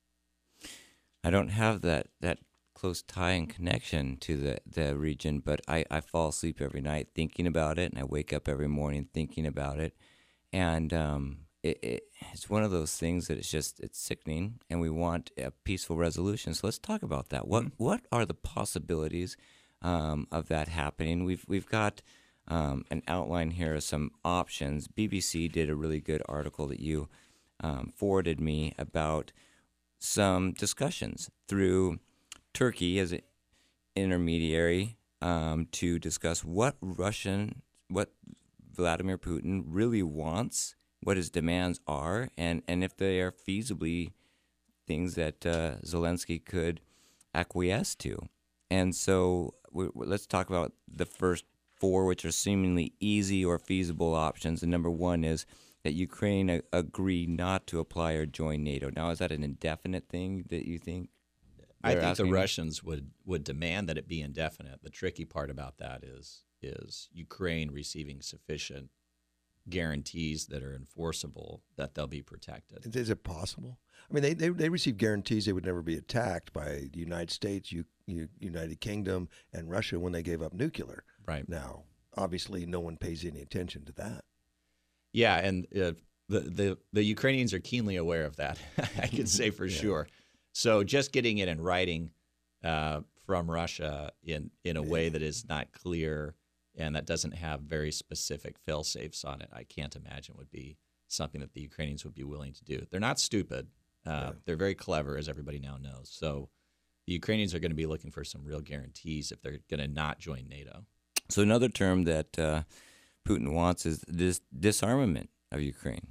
[SPEAKER 5] I don't have that, that close tie and connection to the, the region, but I, I fall asleep every night thinking about it, and I wake up every morning thinking about it. And um, it, it, it's one of those things that it's just, it's sickening, and we want a peaceful resolution. So let's talk about that. What mm-hmm. what are the possibilities um, of that happening? We've, we've got um, an outline here of some options. B B C did a really good article that you um, forwarded me about some discussions through Turkey as an intermediary um, to discuss what Russian, what Vladimir Putin really wants, what his demands are, and, and if they are feasibly things that uh, Zelensky could acquiesce to. And so we, let's talk about the first four, which are seemingly easy or feasible options. And number one is that Ukraine a- agree not to apply or join NATO. Now, is that an indefinite thing that you think?
[SPEAKER 13] I think
[SPEAKER 5] asking?
[SPEAKER 13] the Russians would, would demand that it be indefinite. The tricky part about that is is Ukraine receiving sufficient guarantees that are enforceable that they'll be protected.
[SPEAKER 6] Is it possible? I mean, they they, they receive guarantees they would never be attacked by the United States, U, U, United Kingdom, and Russia when they gave up nuclear.
[SPEAKER 13] Right.
[SPEAKER 6] Now, obviously, no one pays any attention to that.
[SPEAKER 13] Yeah, and uh, the, the the Ukrainians are keenly aware of that, I can say for yeah. sure. So just getting it in writing uh, from Russia in, in a yeah. way that is not clear and that doesn't have very specific fail-safes on it, I can't imagine would be something that the Ukrainians would be willing to do. They're not stupid. Uh, yeah. They're very clever, as everybody now knows. So the Ukrainians are going to be looking for some real guarantees if they're going to not join NATO.
[SPEAKER 5] So another term that uh, Putin wants is this disarmament of Ukraine.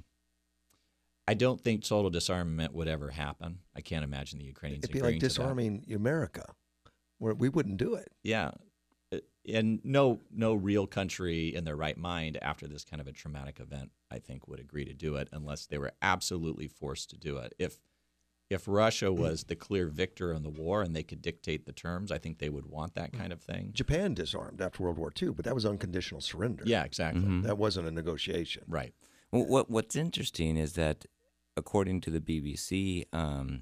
[SPEAKER 13] I don't think total disarmament would ever happen. I can't imagine the Ukrainians
[SPEAKER 6] It'd be
[SPEAKER 13] agreeing
[SPEAKER 6] like
[SPEAKER 13] to
[SPEAKER 6] disarming
[SPEAKER 13] that.
[SPEAKER 6] America, where we wouldn't do it.
[SPEAKER 13] Yeah. And no no real country in their right mind after this kind of a traumatic event, I think, would agree to do it unless they were absolutely forced to do it. If if Russia was the clear victor in the war and they could dictate the terms, I think they would want that kind of thing.
[SPEAKER 6] Japan disarmed after World War Two, but that was unconditional surrender.
[SPEAKER 13] Yeah, exactly.
[SPEAKER 5] Mm-hmm.
[SPEAKER 6] That wasn't a negotiation.
[SPEAKER 13] Right.
[SPEAKER 5] Well, what What's interesting is that, according to the B B C, um,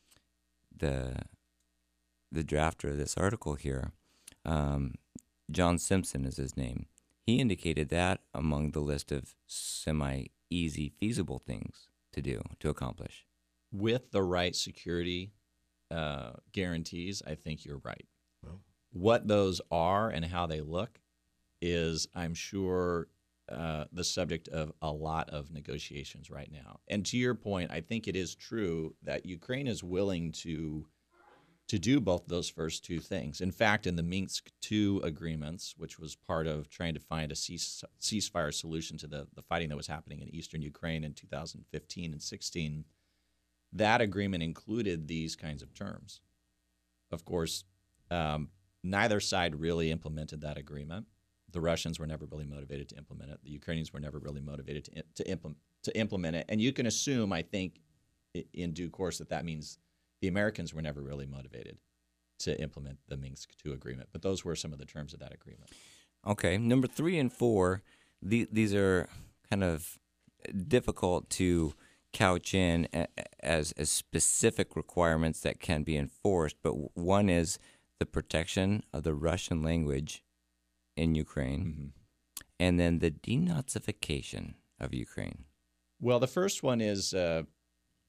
[SPEAKER 5] the the drafter of this article here, um, John Simpson is his name. He indicated that among the list of semi-easy, feasible things to do, to accomplish.
[SPEAKER 13] With the right security uh, guarantees, I think you're right.
[SPEAKER 6] Well,
[SPEAKER 13] what those are and how they look is, I'm sure, uh, the subject of a lot of negotiations right now. And to your point, I think it is true that Ukraine is willing to to do both those first two things. In fact, in the Minsk two agreements, which was part of trying to find a cease, ceasefire solution to the, the fighting that was happening in eastern Ukraine in two thousand fifteen and sixteen, that agreement included these kinds of terms. Of course, um, neither side really implemented that agreement. The Russians were never really motivated to implement it. The Ukrainians were never really motivated to to implement to implement it. And you can assume, I think, in due course, that that means the Americans were never really motivated to implement the Minsk two agreement. But those were some of the terms of that agreement.
[SPEAKER 5] Okay, number three and four, the, these are kind of difficult to couch in as, as specific requirements that can be enforced. But one is the protection of the Russian language in Ukraine,
[SPEAKER 13] mm-hmm.
[SPEAKER 5] and then the denazification of Ukraine.
[SPEAKER 13] Well, the first one is uh,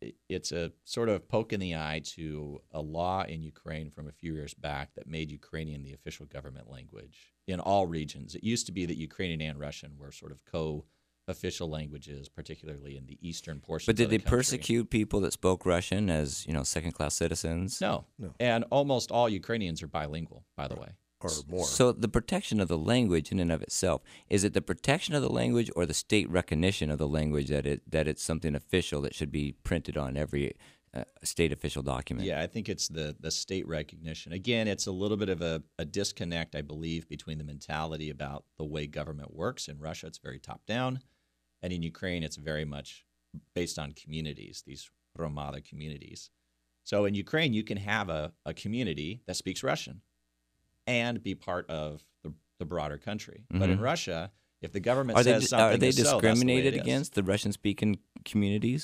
[SPEAKER 13] it- it's a sort of poke in the eye to a law in Ukraine from a few years back that made Ukrainian the official government language in all regions. It used to be that Ukrainian and Russian were sort of co-official languages, particularly in the eastern portions.
[SPEAKER 5] But did
[SPEAKER 13] of the
[SPEAKER 5] they
[SPEAKER 13] country.
[SPEAKER 5] persecute people that spoke Russian as, you know, second-class citizens?
[SPEAKER 13] No, no. And almost all Ukrainians are bilingual, by the way.
[SPEAKER 6] Or more.
[SPEAKER 5] So the protection of the language in and of itself, is it the protection of the language or the state recognition of the language that it that it's something official that should be printed on every uh, state official document?
[SPEAKER 13] Yeah, I think it's the the state recognition. Again, it's a little bit of a, a disconnect, I believe, between the mentality about the way government works. In Russia, it's very top-down. And in Ukraine, it's very much based on communities, these Romada communities. So in Ukraine, you can have a, a community that speaks Russian and be part of the, the broader country. Mm-hmm. But in Russia, if the government
[SPEAKER 5] are
[SPEAKER 13] says
[SPEAKER 5] they,
[SPEAKER 13] something
[SPEAKER 5] are they
[SPEAKER 13] is so, that's the way
[SPEAKER 5] discriminated
[SPEAKER 13] it is.
[SPEAKER 5] against the Russian-speaking communities?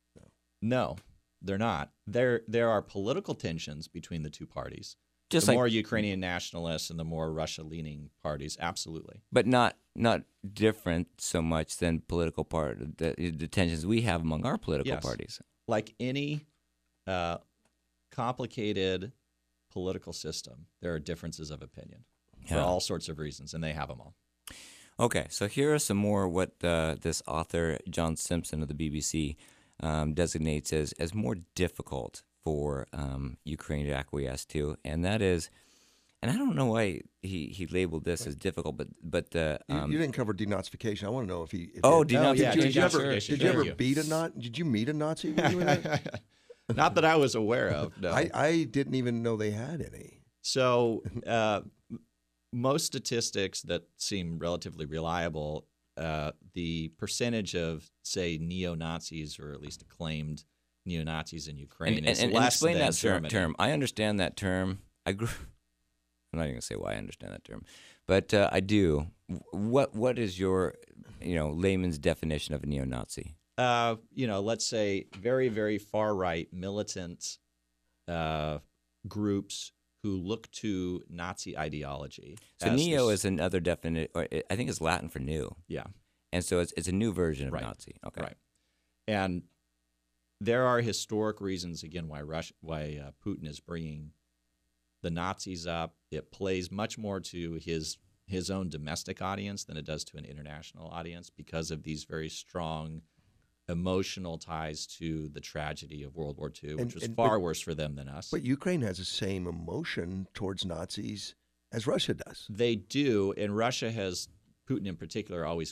[SPEAKER 13] No, they're not. There there are political tensions between the two parties.
[SPEAKER 5] Just
[SPEAKER 13] the
[SPEAKER 5] like-
[SPEAKER 13] more Ukrainian nationalists and the more Russia-leaning parties, absolutely.
[SPEAKER 5] But not not different so much than political part the, the tensions we have among our political
[SPEAKER 13] Yes.
[SPEAKER 5] parties.
[SPEAKER 13] Like any uh, complicated political system, there are differences of opinion for
[SPEAKER 5] Yeah.
[SPEAKER 13] all sorts of reasons, and they have them all.
[SPEAKER 5] Okay, so here are some more what uh, this author, John Simpson of the B B C, um, designates as, as more difficult for um, Ukraine to acquiesce to, and that is, and I don't know why he, he labeled this as difficult, but but the
[SPEAKER 6] You,
[SPEAKER 5] um,
[SPEAKER 6] you didn't cover denazification. I want to know if he. If
[SPEAKER 5] Oh,
[SPEAKER 6] he,
[SPEAKER 5] denazification.
[SPEAKER 6] Did you, did you ever,
[SPEAKER 13] Denazification.
[SPEAKER 6] did you ever
[SPEAKER 13] Thank you.
[SPEAKER 6] beat a Nazi? Did you meet a Nazi? When you were there?
[SPEAKER 13] Not that I was aware of. No.
[SPEAKER 6] I, I didn't even know they had any.
[SPEAKER 13] So uh, m- most statistics that seem relatively reliable, uh, the percentage of, say, neo-Nazis or at least acclaimed neo-Nazis in Ukraine
[SPEAKER 5] and,
[SPEAKER 13] is
[SPEAKER 5] and, and
[SPEAKER 13] less
[SPEAKER 5] explain
[SPEAKER 13] than
[SPEAKER 5] that ter-
[SPEAKER 13] Germany.
[SPEAKER 5] term. I understand that term. I grew. I'm not even gonna say why I understand that term, but uh, I do. What what is your, you know, layman's definition of a neo-Nazi?
[SPEAKER 13] Uh, you know, let's say very, very far-right militant uh, groups who look to Nazi ideology.
[SPEAKER 5] So
[SPEAKER 13] as
[SPEAKER 5] neo
[SPEAKER 13] this-
[SPEAKER 5] is another definition. I think it's Latin for new.
[SPEAKER 13] Yeah.
[SPEAKER 5] And so it's it's a new version of
[SPEAKER 13] Right.
[SPEAKER 5] Nazi. Okay.
[SPEAKER 13] Right. And there are historic reasons, again, why Russia, why uh, Putin is bringing the Nazis up. It plays much more to his his own domestic audience than it does to an international audience because of these very strong emotional ties to the tragedy of World War Two, which
[SPEAKER 6] And-
[SPEAKER 13] was
[SPEAKER 6] and-
[SPEAKER 13] far
[SPEAKER 6] but-
[SPEAKER 13] worse for them than us.
[SPEAKER 6] But Ukraine has the same emotion towards Nazis as Russia does.
[SPEAKER 13] They do, and Russia has, Putin in particular, always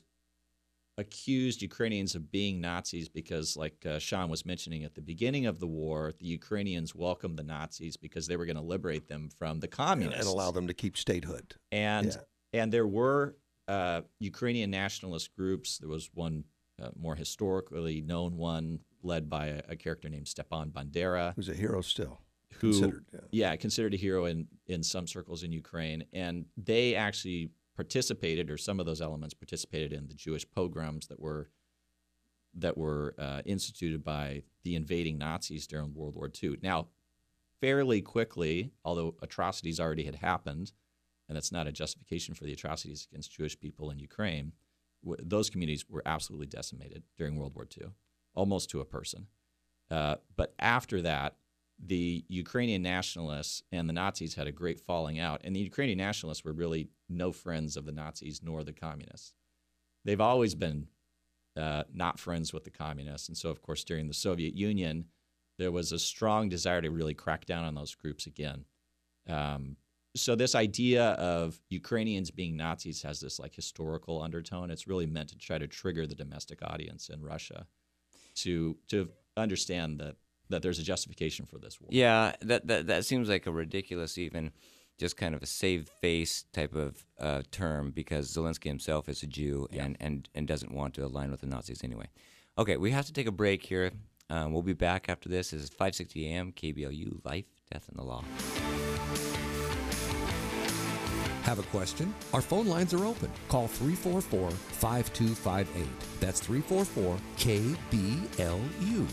[SPEAKER 13] accused Ukrainians of being Nazis because, like uh, Sean was mentioning at the beginning of the war, the Ukrainians welcomed the Nazis because they were going to liberate them from the communists
[SPEAKER 6] And allow them to keep statehood.
[SPEAKER 13] And
[SPEAKER 6] Yeah.
[SPEAKER 13] and there were uh, Ukrainian nationalist groups. There was one uh, more historically known one led by a, a character named Stepan Bandera,
[SPEAKER 6] Who's a hero still.
[SPEAKER 13] who
[SPEAKER 6] Considered, yeah.
[SPEAKER 13] yeah, considered a hero in in some circles in Ukraine, and they actually participated, or some of those elements participated in the Jewish pogroms that were that were uh, instituted by the invading Nazis during World War Two. Now, fairly quickly, although atrocities already had happened, and that's not a justification for the atrocities against Jewish people in Ukraine, w- those communities were absolutely decimated during World War Two, almost to a person. Uh, but after that, the Ukrainian nationalists and the Nazis had a great falling out, and the Ukrainian nationalists were really no friends of the Nazis nor the communists. They've always been uh, not friends with the communists, and so, of course, during the Soviet Union, there was a strong desire to really crack down on those groups again. Um, so this idea of Ukrainians being Nazis has this like historical undertone. It's really meant to try to trigger the domestic audience in Russia to to understand that that there's a justification for this war.
[SPEAKER 5] Yeah, that, that that seems like a ridiculous, even just kind of a save face type of uh, term, because Zelensky himself is a Jew and, and, and doesn't want to align with the Nazis anyway. Okay, we have to take a break here. Um, we'll be back after this. This is five sixty A M, K B L U, Life, Death, and the Law.
[SPEAKER 14] Have a question? Our phone lines are open. Call three four four, five two five eight. That's three four four, K B L U.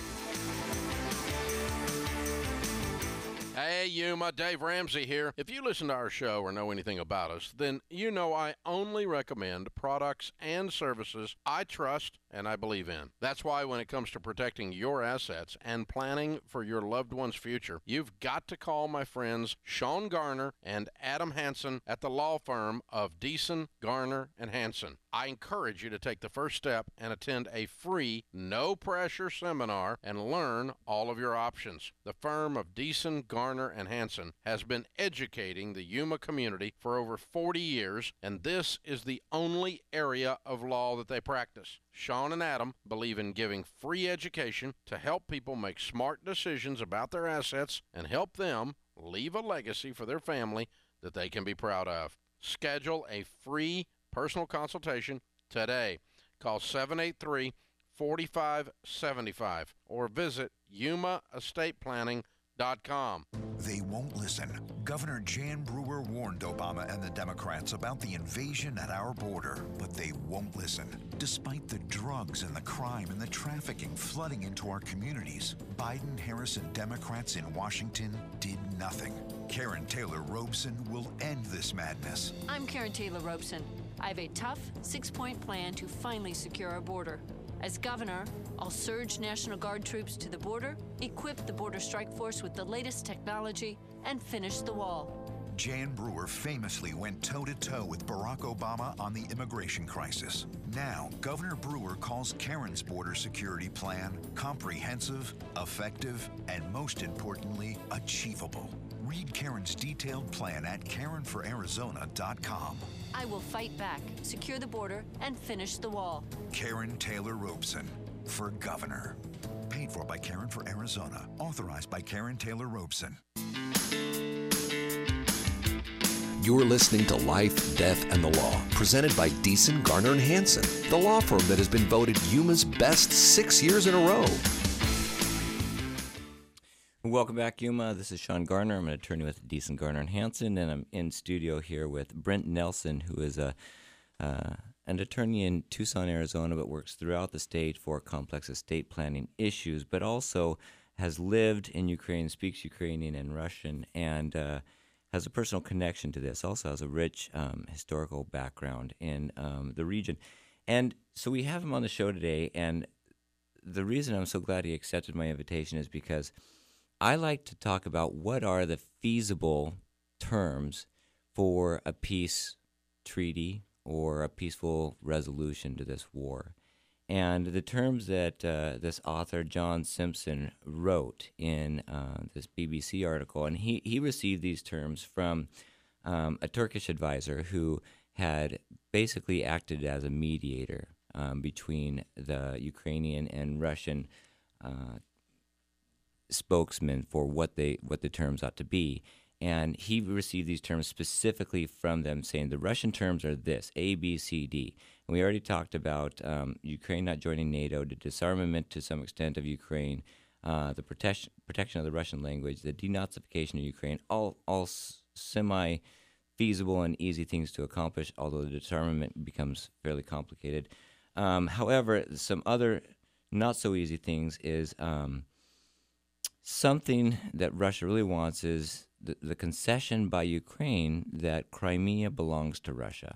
[SPEAKER 8] Hey, Yuma, Dave Ramsey here. If you listen to our show or know anything about us, then you know I only recommend products and services I trust and I believe in. That's why when it comes to protecting your assets and planning for your loved one's future, you've got to call my friends Sean Garner and Adam Hansen at the law firm of Deason, Garner, and Hansen. I encourage you to take the first step and attend a free, no-pressure seminar and learn all of your options. The firm of Deason, Garner, and Hansen has been educating the Yuma community for over forty years, and this is the only area of law that they practice. Sean and Adam believe in giving free education to help people make smart decisions about their assets and help them leave a legacy for their family that they can be proud of. Schedule a free personal consultation today. Call seven eight three, four five seven five or visit yuma estate planning dot com.
[SPEAKER 17] They won't listen. Governor Jan Brewer warned Obama and the Democrats about the invasion at our border, but they won't listen. Despite the drugs and the crime and the trafficking flooding into our communities, Biden, Harris, and Democrats in Washington did nothing. Karen Taylor Robeson will end this madness.
[SPEAKER 15] I'm Karen Taylor Robeson. I have a tough six-point plan to finally secure our border. As governor, I'll surge National Guard troops to the border, equip the Border Strike Force with the latest technology, and finish the wall.
[SPEAKER 17] Jan Brewer famously went toe-to-toe with Barack Obama on the immigration crisis. Now, Governor Brewer calls Karen's border security plan comprehensive, effective, and most importantly, achievable. Read Karen's detailed plan at karen for arizona dot com.
[SPEAKER 15] I will fight back, secure the border, and finish the wall.
[SPEAKER 17] Karen Taylor Robeson for governor. Paid for by Karen for Arizona. Authorized by Karen Taylor Robeson.
[SPEAKER 4] You're listening to Life, Death, and the Law, presented by Deason, Garner, and Hansen, the law firm that has been voted Yuma's best six years in a row.
[SPEAKER 5] Welcome back, Yuma. This is Sean Garner. I'm an attorney with Deason, Garner, and Hansen, and I'm in studio here with Brent Nelson, who is a uh, an attorney in Tucson, Arizona, but works throughout the state for complex estate planning issues, but also has lived in Ukraine, speaks Ukrainian and Russian, and uh, has a personal connection to this. Also has a rich um, historical background in um, the region. And so we have him on the show today, and the reason I'm so glad he accepted my invitation is because I like to talk about what are the feasible terms for a peace treaty or a peaceful resolution to this war. And the terms that uh, this author, John Simpson, wrote in uh, this B B C article, and he, he received these terms from um, a Turkish advisor who had basically acted as a mediator um, between the Ukrainian and Russian uh spokesman for what they what the terms ought to be. And he received these terms specifically from them, saying the Russian terms are this, A, B, C, D. And we already talked about um, Ukraine not joining NATO, the disarmament to some extent of Ukraine, uh, the protection protection of the Russian language, the denazification of Ukraine, all all semi-feasible and easy things to accomplish, although the disarmament becomes fairly complicated. Um, however, some other not-so-easy things is Um, something that Russia really wants is the, the concession by Ukraine that Crimea belongs to Russia.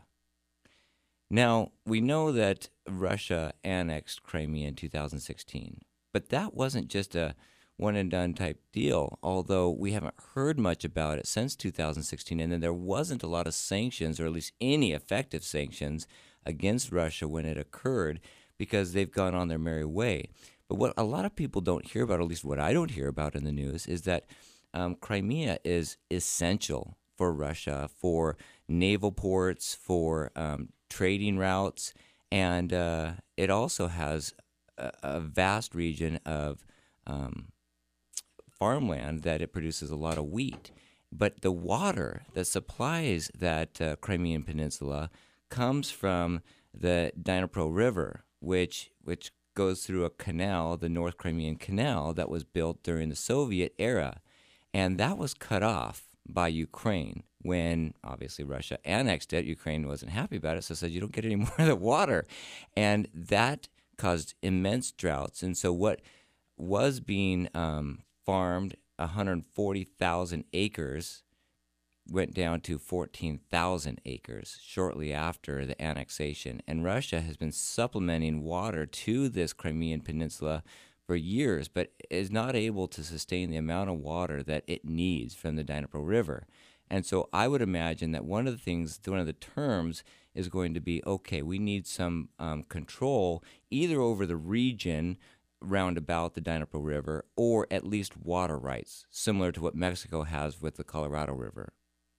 [SPEAKER 5] Now, we know that Russia annexed Crimea in two thousand sixteen, but that wasn't just a one-and-done type deal, although we haven't heard much about it since two thousand sixteen, and then there wasn't a lot of sanctions, or at least any effective sanctions, against Russia when it occurred because they've gone on their merry way. But what a lot of people don't hear about, at least what I don't hear about in the news, is that um, Crimea is essential for Russia, for naval ports, for um, trading routes, and uh, it also has a, a vast region of um, farmland that it produces a lot of wheat. But the water that supplies that uh, Crimean Peninsula comes from the Dnipro River, which which goes through a canal, the North Crimean Canal, that was built during the Soviet era. And that was cut off by Ukraine when, obviously, Russia annexed it. Ukraine wasn't happy about it, so said, you don't get any more of the water. And that caused immense droughts. And so what was being um, farmed, one hundred forty thousand acres, went down to fourteen thousand acres shortly after the annexation. And Russia has been supplementing water to this Crimean Peninsula for years, but is not able to sustain the amount of water that it needs from the Dnipro River. And so I would imagine that one of the things, one of the terms is going to be, okay, we need some um, control either over the region round about the Dnipro River or at least water rights, similar to what Mexico has with the Colorado River.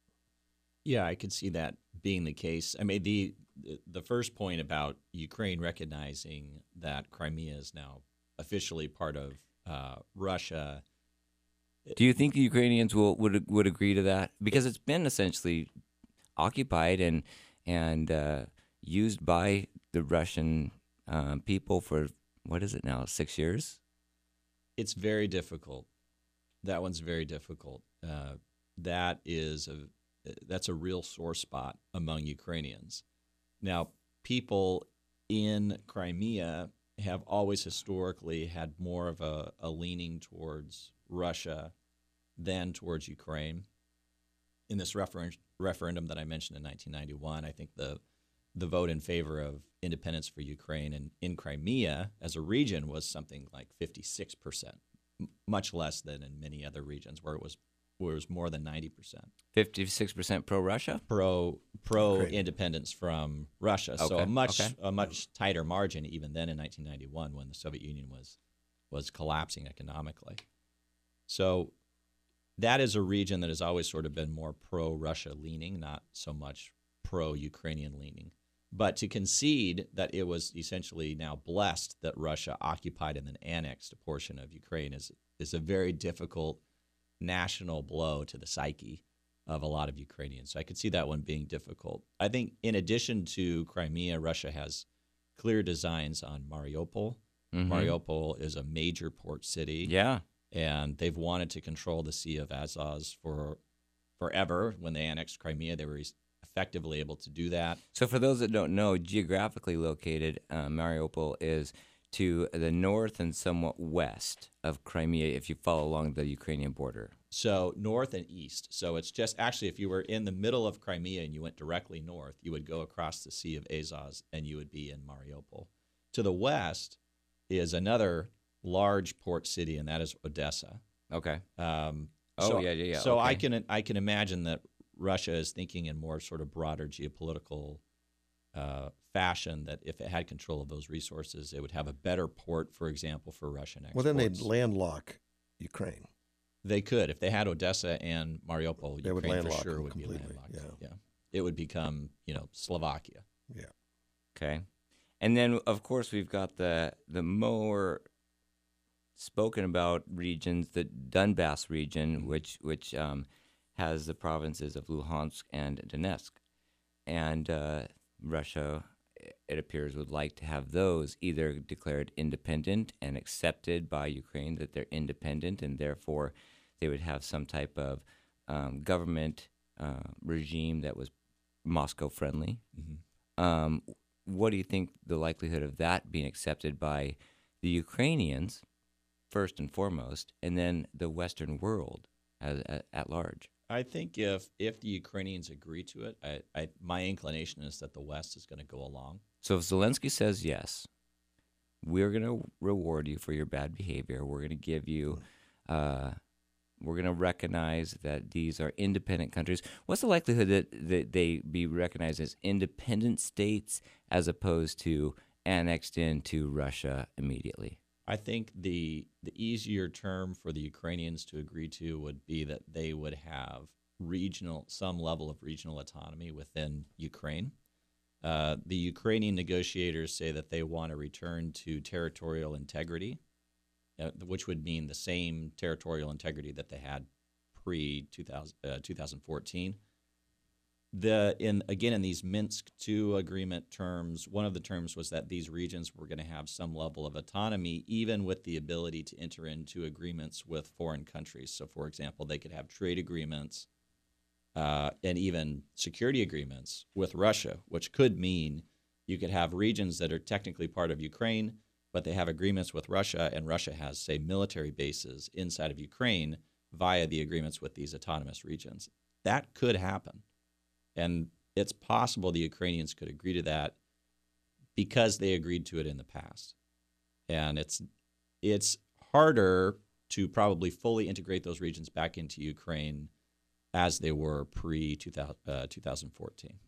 [SPEAKER 13] Yeah, I could see that being the case. I mean, the the first point about Ukraine recognizing that Crimea is now officially part of uh, Russia.
[SPEAKER 5] Do you think the Ukrainians will would would agree to that? Because it's been essentially occupied and and uh, used by the Russian um, people for, what is it now, six years?
[SPEAKER 13] It's very difficult. That one's very difficult. Uh, that is a that's a real sore spot among Ukrainians. Now, people in Crimea have always historically had more of a, a leaning towards Russia than towards Ukraine. In this refer- referendum that I mentioned in nineteen ninety-one, I think the the vote in favor of independence for Ukraine and in Crimea as a region was something like fifty-six percent, m- much less than in many other regions where it was where it was more than ninety percent.
[SPEAKER 5] fifty-six percent pro-Russia?
[SPEAKER 13] Pro pro independence from Russia. So
[SPEAKER 5] Okay,
[SPEAKER 13] a much
[SPEAKER 5] okay.
[SPEAKER 13] a much tighter margin even then in nineteen ninety-one when the Soviet Union was was collapsing economically. So that is a region that has always sort of been more pro-Russia leaning, not so much pro-Ukrainian leaning. But to concede that it was essentially now blessed that Russia occupied and then annexed a portion of Ukraine is is a very difficult national blow to the psyche of a lot of Ukrainians. So I could see that one being difficult. I think in addition to Crimea, Russia has clear designs on Mariupol.
[SPEAKER 5] Mhm.
[SPEAKER 13] Mariupol is a major port city.
[SPEAKER 5] Yeah.
[SPEAKER 13] And they've wanted to control the Sea of Azov for forever. When they annexed Crimea, they were effectively able to do that.
[SPEAKER 5] So for those that don't know, geographically located, uh, Mariupol is to the north and somewhat west of Crimea if you follow along the Ukrainian border.
[SPEAKER 13] So north and east. So it's just actually if you were in the middle of Crimea and you went directly north, you would go across the Sea of Azov and you would be in Mariupol. To the west is another large port city, and that is Odessa.
[SPEAKER 5] Okay.
[SPEAKER 13] Um,
[SPEAKER 5] Oh,
[SPEAKER 13] so,
[SPEAKER 5] yeah, yeah, yeah.
[SPEAKER 13] So I
[SPEAKER 5] Okay.
[SPEAKER 13] can I can imagine that Russia is thinking in more sort of broader geopolitical uh, fashion that if it had control of those resources, it would have a better port, for example, for Russian exports.
[SPEAKER 6] Well, then they'd landlock Ukraine.
[SPEAKER 13] They could. If they had Odessa and Mariupol,
[SPEAKER 6] They would
[SPEAKER 13] Ukraine for
[SPEAKER 6] landlock
[SPEAKER 13] sure
[SPEAKER 6] them
[SPEAKER 13] would
[SPEAKER 6] completely,
[SPEAKER 13] be landlocked.
[SPEAKER 6] yeah.
[SPEAKER 13] yeah. It would become, you know, Slovakia.
[SPEAKER 6] Yeah.
[SPEAKER 5] Okay. And then, of course, we've got the the more spoken about regions, the Donbass region, which which um, has the provinces of Luhansk and Donetsk. And uh, Russia, it appears, would like to have those either declared independent and accepted by Ukraine that they're independent, and therefore they would have some type of um, government uh, regime that was Moscow-friendly.
[SPEAKER 13] Mm-hmm.
[SPEAKER 5] Um, what do you think the likelihood of that being accepted by the Ukrainians, first and foremost, and then the Western world as, at, at large?
[SPEAKER 13] I think if if the Ukrainians agree to it, I, I my inclination is that the West is going to go along.
[SPEAKER 5] So if Zelensky says yes, we're going to reward you for your bad behavior. We're going to give you, uh, we're going to recognize that these are independent countries. What's the likelihood that, that they be recognized as independent states as opposed to annexed into Russia immediately?
[SPEAKER 13] I think the the easier term for the Ukrainians to agree to would be that they would have regional some level of regional autonomy within Ukraine. Uh, the Ukrainian negotiators say that they want to return to territorial integrity, uh, which would mean the same territorial integrity that they had pre twenty fourteen. The in again in these Minsk two agreement terms, one of the terms was that these regions were going to have some level of autonomy, even with the ability to enter into agreements with foreign countries. So, for example, they could have trade agreements uh, and even security agreements with Russia, which could mean you could have regions that are technically part of Ukraine, but they have agreements with Russia, and Russia has, say, military bases inside of Ukraine via the agreements with these autonomous regions. that could happen. And it's possible the Ukrainians could agree to that because they agreed to it in the past. And it's it's harder to probably fully integrate those regions back into Ukraine as they were pre twenty fourteen.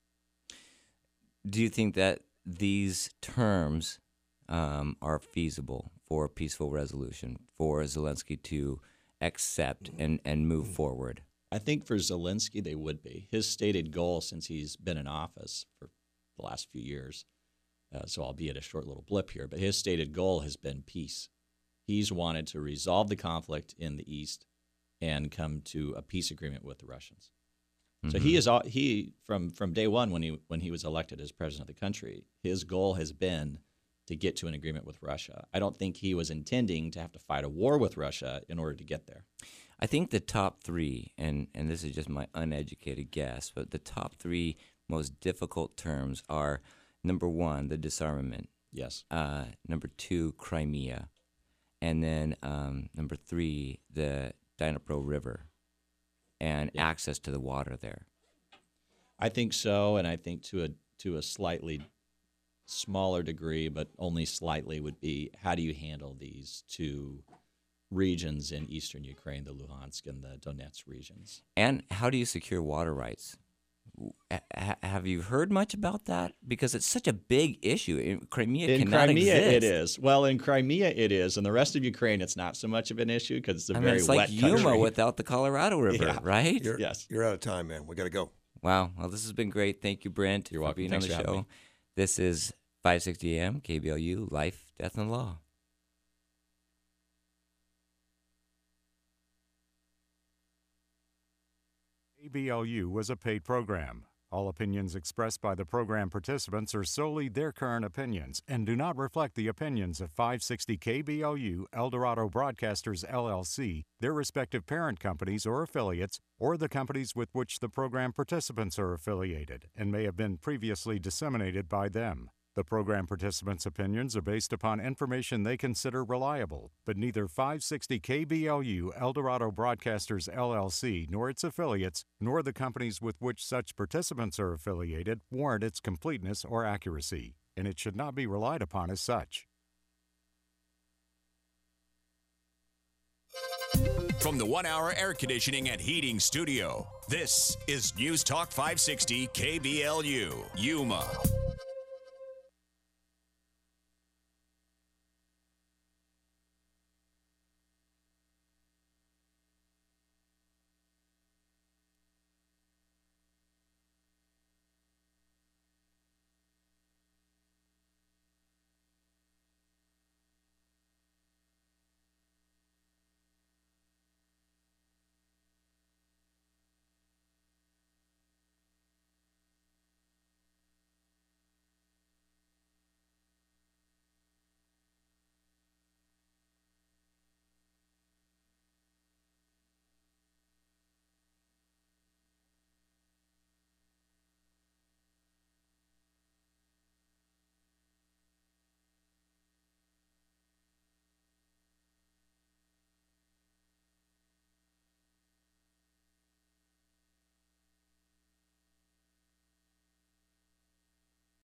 [SPEAKER 5] Do you think that these terms um, are feasible for a peaceful resolution, for Zelensky to accept and, and move forward?
[SPEAKER 13] I think for Zelensky, they would be. His stated goal since he's been in office for the last few years, uh, so albeit a short little blip here, but his stated goal has been peace. He's wanted to resolve the conflict in the East and come to a peace agreement with the Russians. Mm-hmm. So he is all, he from from day one when he when he was elected as president of the country, his goal has been to get to an agreement with Russia. I don't think he was intending to have to fight a war with Russia in order to get there.
[SPEAKER 5] I think the top three, and, and this is just my uneducated guess, but the top three most difficult terms are, number one, the disarmament.
[SPEAKER 13] Yes.
[SPEAKER 5] Uh, number two, Crimea. And then um, number three, the Dnipro River and yeah. access to the water there.
[SPEAKER 13] I think so, and I think to a to a slightly smaller degree, but only slightly, would be how do you handle these two regions in eastern Ukraine, the Luhansk and the Donetsk regions?
[SPEAKER 5] And how do you secure water rights? H- have you heard much about that? Because it's such a big issue. In Crimea
[SPEAKER 13] in
[SPEAKER 5] cannot
[SPEAKER 13] Crimea,
[SPEAKER 5] exist.
[SPEAKER 13] it is. Well, in Crimea, it is. In the rest of Ukraine, it's not so much of an issue because it's a
[SPEAKER 5] I
[SPEAKER 13] very
[SPEAKER 5] mean, it's
[SPEAKER 13] wet
[SPEAKER 5] like Yuma
[SPEAKER 13] country.
[SPEAKER 5] without the Colorado River,
[SPEAKER 13] Yeah.
[SPEAKER 5] right?
[SPEAKER 6] You're,
[SPEAKER 13] Yes.
[SPEAKER 6] You're out of time, man. We got to go.
[SPEAKER 5] Wow. Well, this has been great. Thank you, Brent,
[SPEAKER 13] You're
[SPEAKER 5] for
[SPEAKER 13] welcome.
[SPEAKER 5] being
[SPEAKER 13] Thanks
[SPEAKER 5] on the
[SPEAKER 13] for having
[SPEAKER 5] show.
[SPEAKER 13] me.
[SPEAKER 5] This is five sixty A M, K B L U, Life, Death, and Law.
[SPEAKER 3] K B L U was a paid program. All opinions expressed by the program participants are solely their current opinions and do not reflect the opinions of five sixty K B L U, Eldorado Broadcasters, L L C, their respective parent companies or affiliates, or the companies with which the program participants are affiliated and may have been previously disseminated by them. The program participants' opinions are based upon information they consider reliable, but neither five sixty K B L U, Eldorado Broadcasters, L L C, nor its affiliates, nor the companies with which such participants are affiliated warrant its completeness or accuracy, and it should not be relied upon as such.
[SPEAKER 16] From the one-hour air conditioning and heating studio, this is News Talk five sixty K B L U, Yuma.